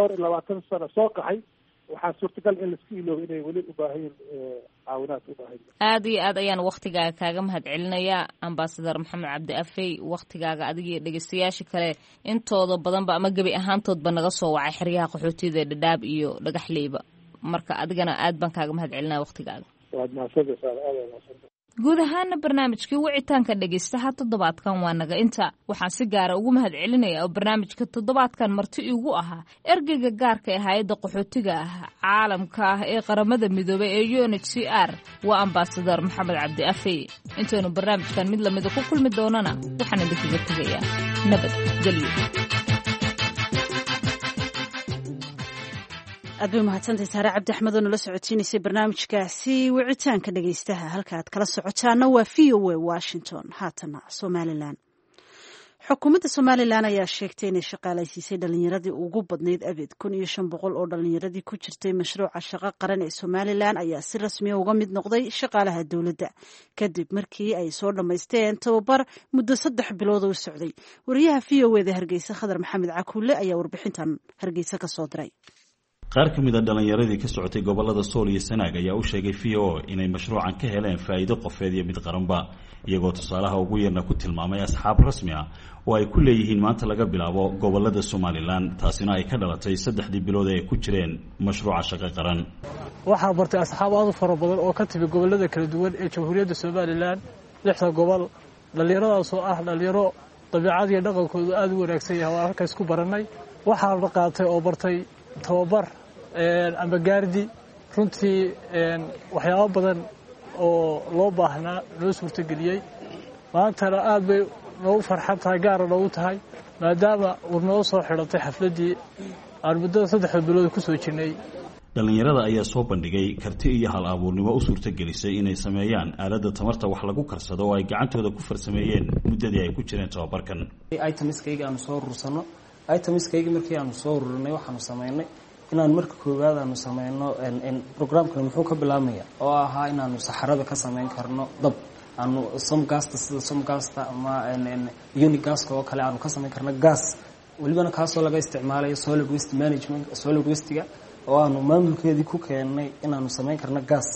20 sano soo qaxay waxaa suurtagal in laiska iloobo inay weli u baahayin caawinaad u baahan aada iyo aad ayaan waktigaaga kaaga mahad celinayaa ambasador maxamed cabdi afey waktigaaga adiga iyo dhegeystayaasha kale intooda badanba ama gebi ahaantoodba naga soo wacay xeryaha qaxootiyada dhadhaab iyo dhagaxleyba marka adigana aad baan kaaga mahad celinaya waktigaaga waad mahadsantahay aada mahadsantahay guud ahaana barnaamijkii wicitaanka dhegaystaha toddobaadkan waa naga inta waxaan si gaara ugu mahad celinaya oo barnaamijka toddobaadkan marti igu ahaa ergeyga gaarka ee hay-adda qaxootiga caalamka ah ee qaramada midoobay ee UNHCR waa ambasador maxamed cabdi afey intaynu barnaamijkan mid lamida ku kulmi doonana waxaan idinkaga tegayaa nabad gelyo aad bay mahadsantahay saare cabdi axmed oo nala socodsiinaysay barnaamijkaasi wicitaanka dhegaystaha halka aad kala socotaana waa VOA Washington haatana Somaliland xukuumadda Somaliland ayaa sheegtay inay shaqaalaysiisay dhalinyaradii ugu badnayd abid 1500 oo dhalinyaradii ku jirtay mashruuca shaqo qaran ee Somaliland ayaa si rasmi ah uga mid noqday shaqaalaha dawladda kadib markii ay soo dhamaysteen tababar muddo 3 bilood oo socday wariyaha VOA Hargeysa Khadar Maxamed Cakuule ayaa warbixintan Hargeysa ka soo diray qaar ka mid ah dhalinyaradii ka socotay gobolada Sool iyo Sanaag ayaa u sheegay VO inay mashruucan ka heleen faa'iido qofeed iyo mid qaranba iyagoo tusaalaha ugu yarna ku tilmaamay asxaab rasmi ah oo ay ku leeyihiin maanta laga bilaabo gobolada Somaliland taasina ay ka dhalatay 3 bilood ee ku jireen mashruuca shaqo qaran waxaa bartay asxaab aad u fara badan oo ka timi gobolada kala duwan ee Jamhuuriyadda Somaliland 6 gobol dhalinyaradaas oo ah dhalinyaro dabiicad iyo dhaqankoodu aad u wanaagsan yahay oo halkaas ku baranay waxaa la qaatay oo bartay tababar ama gaardi runtii waxyaabo badan oo loo baahnaa loo suurtageliyey maantana aad bay noogu farxad tahay gaara noogu tahay maadaama uu noo soo xidhatay xafladdii aan muddada 3 bilood ku soo jirnay dhalinyarada ayaa soo bandhigay karti iyo hal abuurnimo u suurtagelisay inay sameeyaan aaladda tamarta wax lagu karsado oo ay gacantooda ku farsameeyeen muddadii ay ku jireen tababarkan itemiskayga aanu soo urursano itemiskayga markii aanu soo ururinay waxaanu sameynay inaan marka koowaad aanu sameyno programkan muxuu ka bilaabmaya oo ahaa inaanu saxarada ka sameyn karno dab aanu somgasta sida somgasta ama unigaska oo kale aanu ka sameyn karno gas walibana kaasoo laga isticmaalayo solid waste management solid waste-ga oo aanu maamulkeedii ku keenay inaanu sameyn karno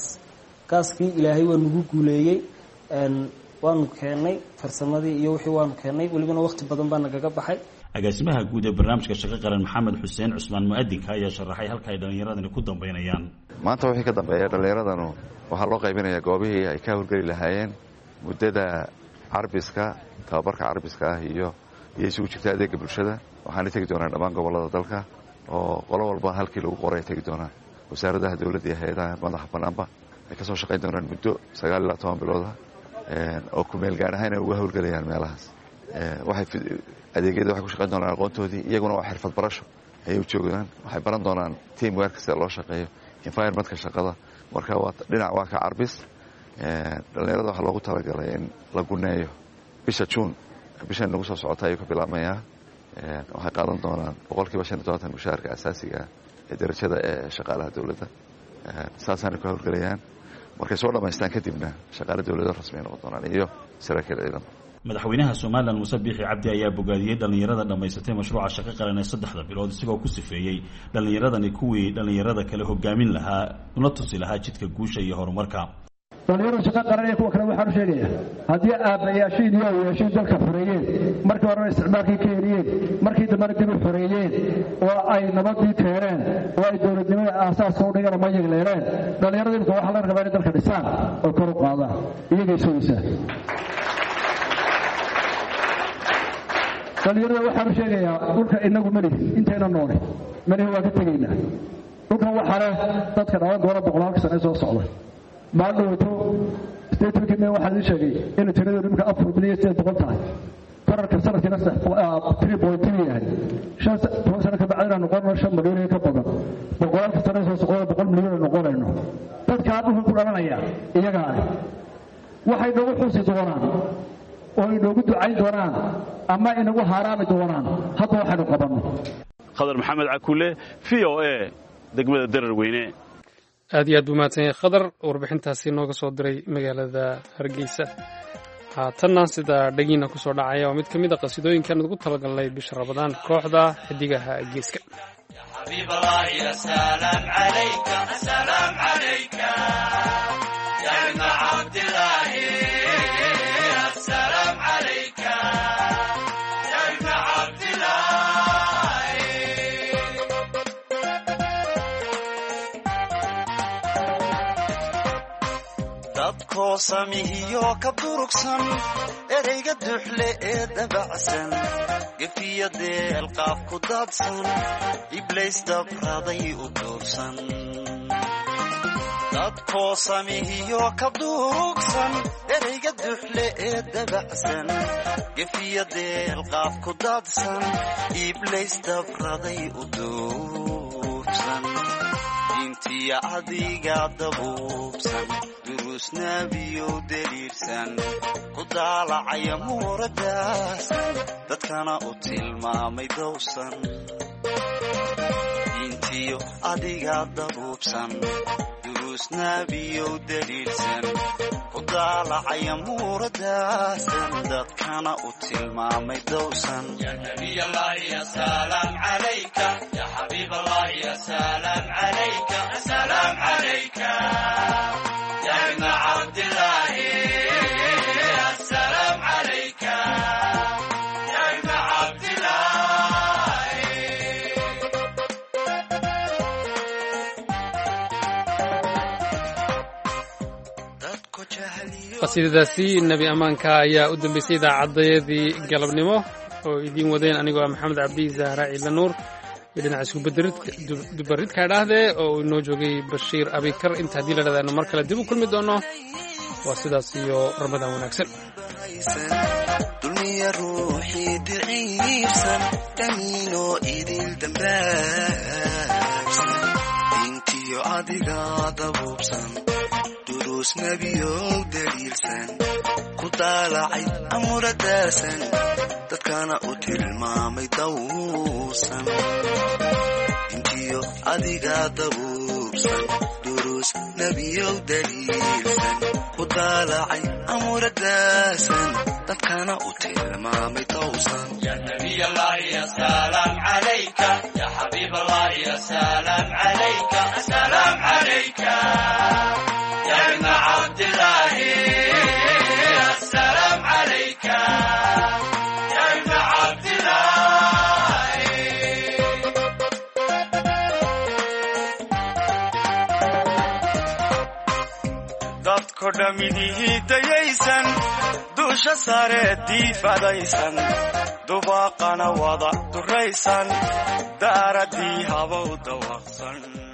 gaskii ilaahay waa nagu guuleeyey waanu keenay farsamadii iyo wixii waanu keenay walibana waqti badan baa nagaga baxay agaasimaha guud ee barnaamijka shaqo qaran maxamed xuseen cusmaan mu'adinka ayaa sharaxay halka ay dhallinyaradani ku dambeynayaan. maanta wixii ka dambeeya dhallinyaradanu waxaa loo qaybinayaa goobihii ay ka howlgeli lahaayeen muddada carbiska tababarka carbiska ah iyo isugu jirta adeega bulshada. waxaana tegi doonaan dhammaan gobollada dalka oo qolo walba halkii lagu qoray tegi doonaan. wasaaradaha dowladda iyo hay-adaha madaxa bannaanba ay ka soo shaqayn doonaan muddo 9 bilooda oo ku meel gaar ahaan ay uga howlgelayaan meelahaas. adeegyada waxay ku shaqayn doonaan aqoontoodii, iyaguna waa xirfad barasho ayay u joogaan. waxay baran doonaan teamwork sida loo shaqeeyo, environmentka shaqada. marka dhinac waa ka carbis. dhallinyarada waxaa loogu talagalay in la guneeyo bisha juun, bishan nagu soo socota ayuu ka bilaabmayaa. waxay qaadan doonaan 75% mushaharka asaasiga ee darajada ee shaqaalaha dowladda. saasaana ku howlgelayaan. markay soo dhammaystaan kadibna shaqaale dowladda rasmi noqon doonaan iyo saraakiil ciidan. madaxweynaha Soomaaliland Muuse Biixi Cabdi ayaa bogaadiyay dhalinyarada dhamaysatay mashruuca shaqo qaran ee 3 bilood isagoo ku sifeeyay dhalinyaradani kuwii dhalinyarada kale hogaamin lahaa una tusi lahaa jidka guusha iyo horumarka. dhalinyarada shaqo qaran ee kuwa kale waxaan sheegayaa haddii aabayaashiin iyo awoyaashiin dalka xoreeyeen markii hore isticmaalkii ka heliyeen markii dambena dib u xoreeyeen oo ay nabadii keeneen oo ay dowladnimada aasaaska u dhigana ma yagleeleen dhalinyarada imika waxaa la rabaa inay dalka dhisaan oo kor u qaadaan iyagay sugaysaa. dhalinyarada waxaan sheegayaa dhulka inagu malihi intayna noole malihi waa ka tegaynaa. dhulkan waxaa leh dadka dhalan doona 100 sano soo socda. maadhowto statementki waxaa la sheegay in tirada dhimka 4 bilyan 800 tahay. qararka sanadkiina 3.3 yahay. 5 sano ka bacdina noqono 5 milyan ka badan. 100 sano soo socda 100 milyan noqonayno. dadka dhulka ku dhalanaya iyaga waxay nagu xusi doonaan oo inagu ducayn doonaan ama inagu haaraami doonaan hadda waxaanu qabanno. Khadar Maxamed Cakuule, VOA, degmada Dararweyne. aad iyo aad buu mahadsan yahay Khadar warbixintaasi nooga soo diray magaalada Hargeysa. haatanna sida dhagiina ku soo dhacaya waa mid ka mid ah qasidooyinkan ugu talagalnay bisha Ramadaan kooxda xidigaha geeska. حبيب الله يا سلام عليك السلام عليك يا ابن عبد الله السلام عليك يا ابن عبد الله dadko samihiyo ka durugsan ereyga duxle ee dabacsan gefiyadeel qaaf ku daadsan iblays dabraday u duursan dadko samihiyo ka durugsan ereyga duxle ee dabacsan gefiyadeel qaaf ku daadsan iblays dabraday u duursan intiya adiga dabuubsan durus nabiyo daliilsan ku daalacaya muuradaas dadkana u tilmaamay dowsan intiyo adiga dabuubsan durus nabiyo daliilsan ku daalacaya muuradaas dadkana u tilmaamay dowsan ya nabiy allah ya salaam alayka ya habib allah ya salaam alayka salaam alayka ya ibn abd allah السلام عليك يا ابن عبد الله qasiidadaasi nabi amaanka ayaa u dambeysay idaacaddayadii galabnimo oo idiin wadeen anigoo ah maxamed cabdi zahra ciidla nuur iyo dhinaca iskudubaridka dhahdee oo uu inoo joogay bashiir abikar inta haddii la dhadaano mar kale dib u kulmi doono waa sidaas iyo ramadaan wanaagsan dulmiya ruuxii daciifsan damiinoo idil dambaabsan diintiyo adiga dabuubsan duruus nebiyow daliilsan ku daalacay amuradaasan dadkana u tilmaamay dawsan diintiyo adiga dabuubsan duruus nebiyow daliilsan ku daalacay amuradaasan dadkana u tilmaamay dawsan ya nabiy allah ya salaam alayka ya habib allah ya salaam alayka salaam alayka ya ibn abd allah السلام عليك يا ابن عبد الله dadko dhamidihii dayaysan duusha sare diifadaysan dubaaqana wada duraysan daaradii habow dawaqsan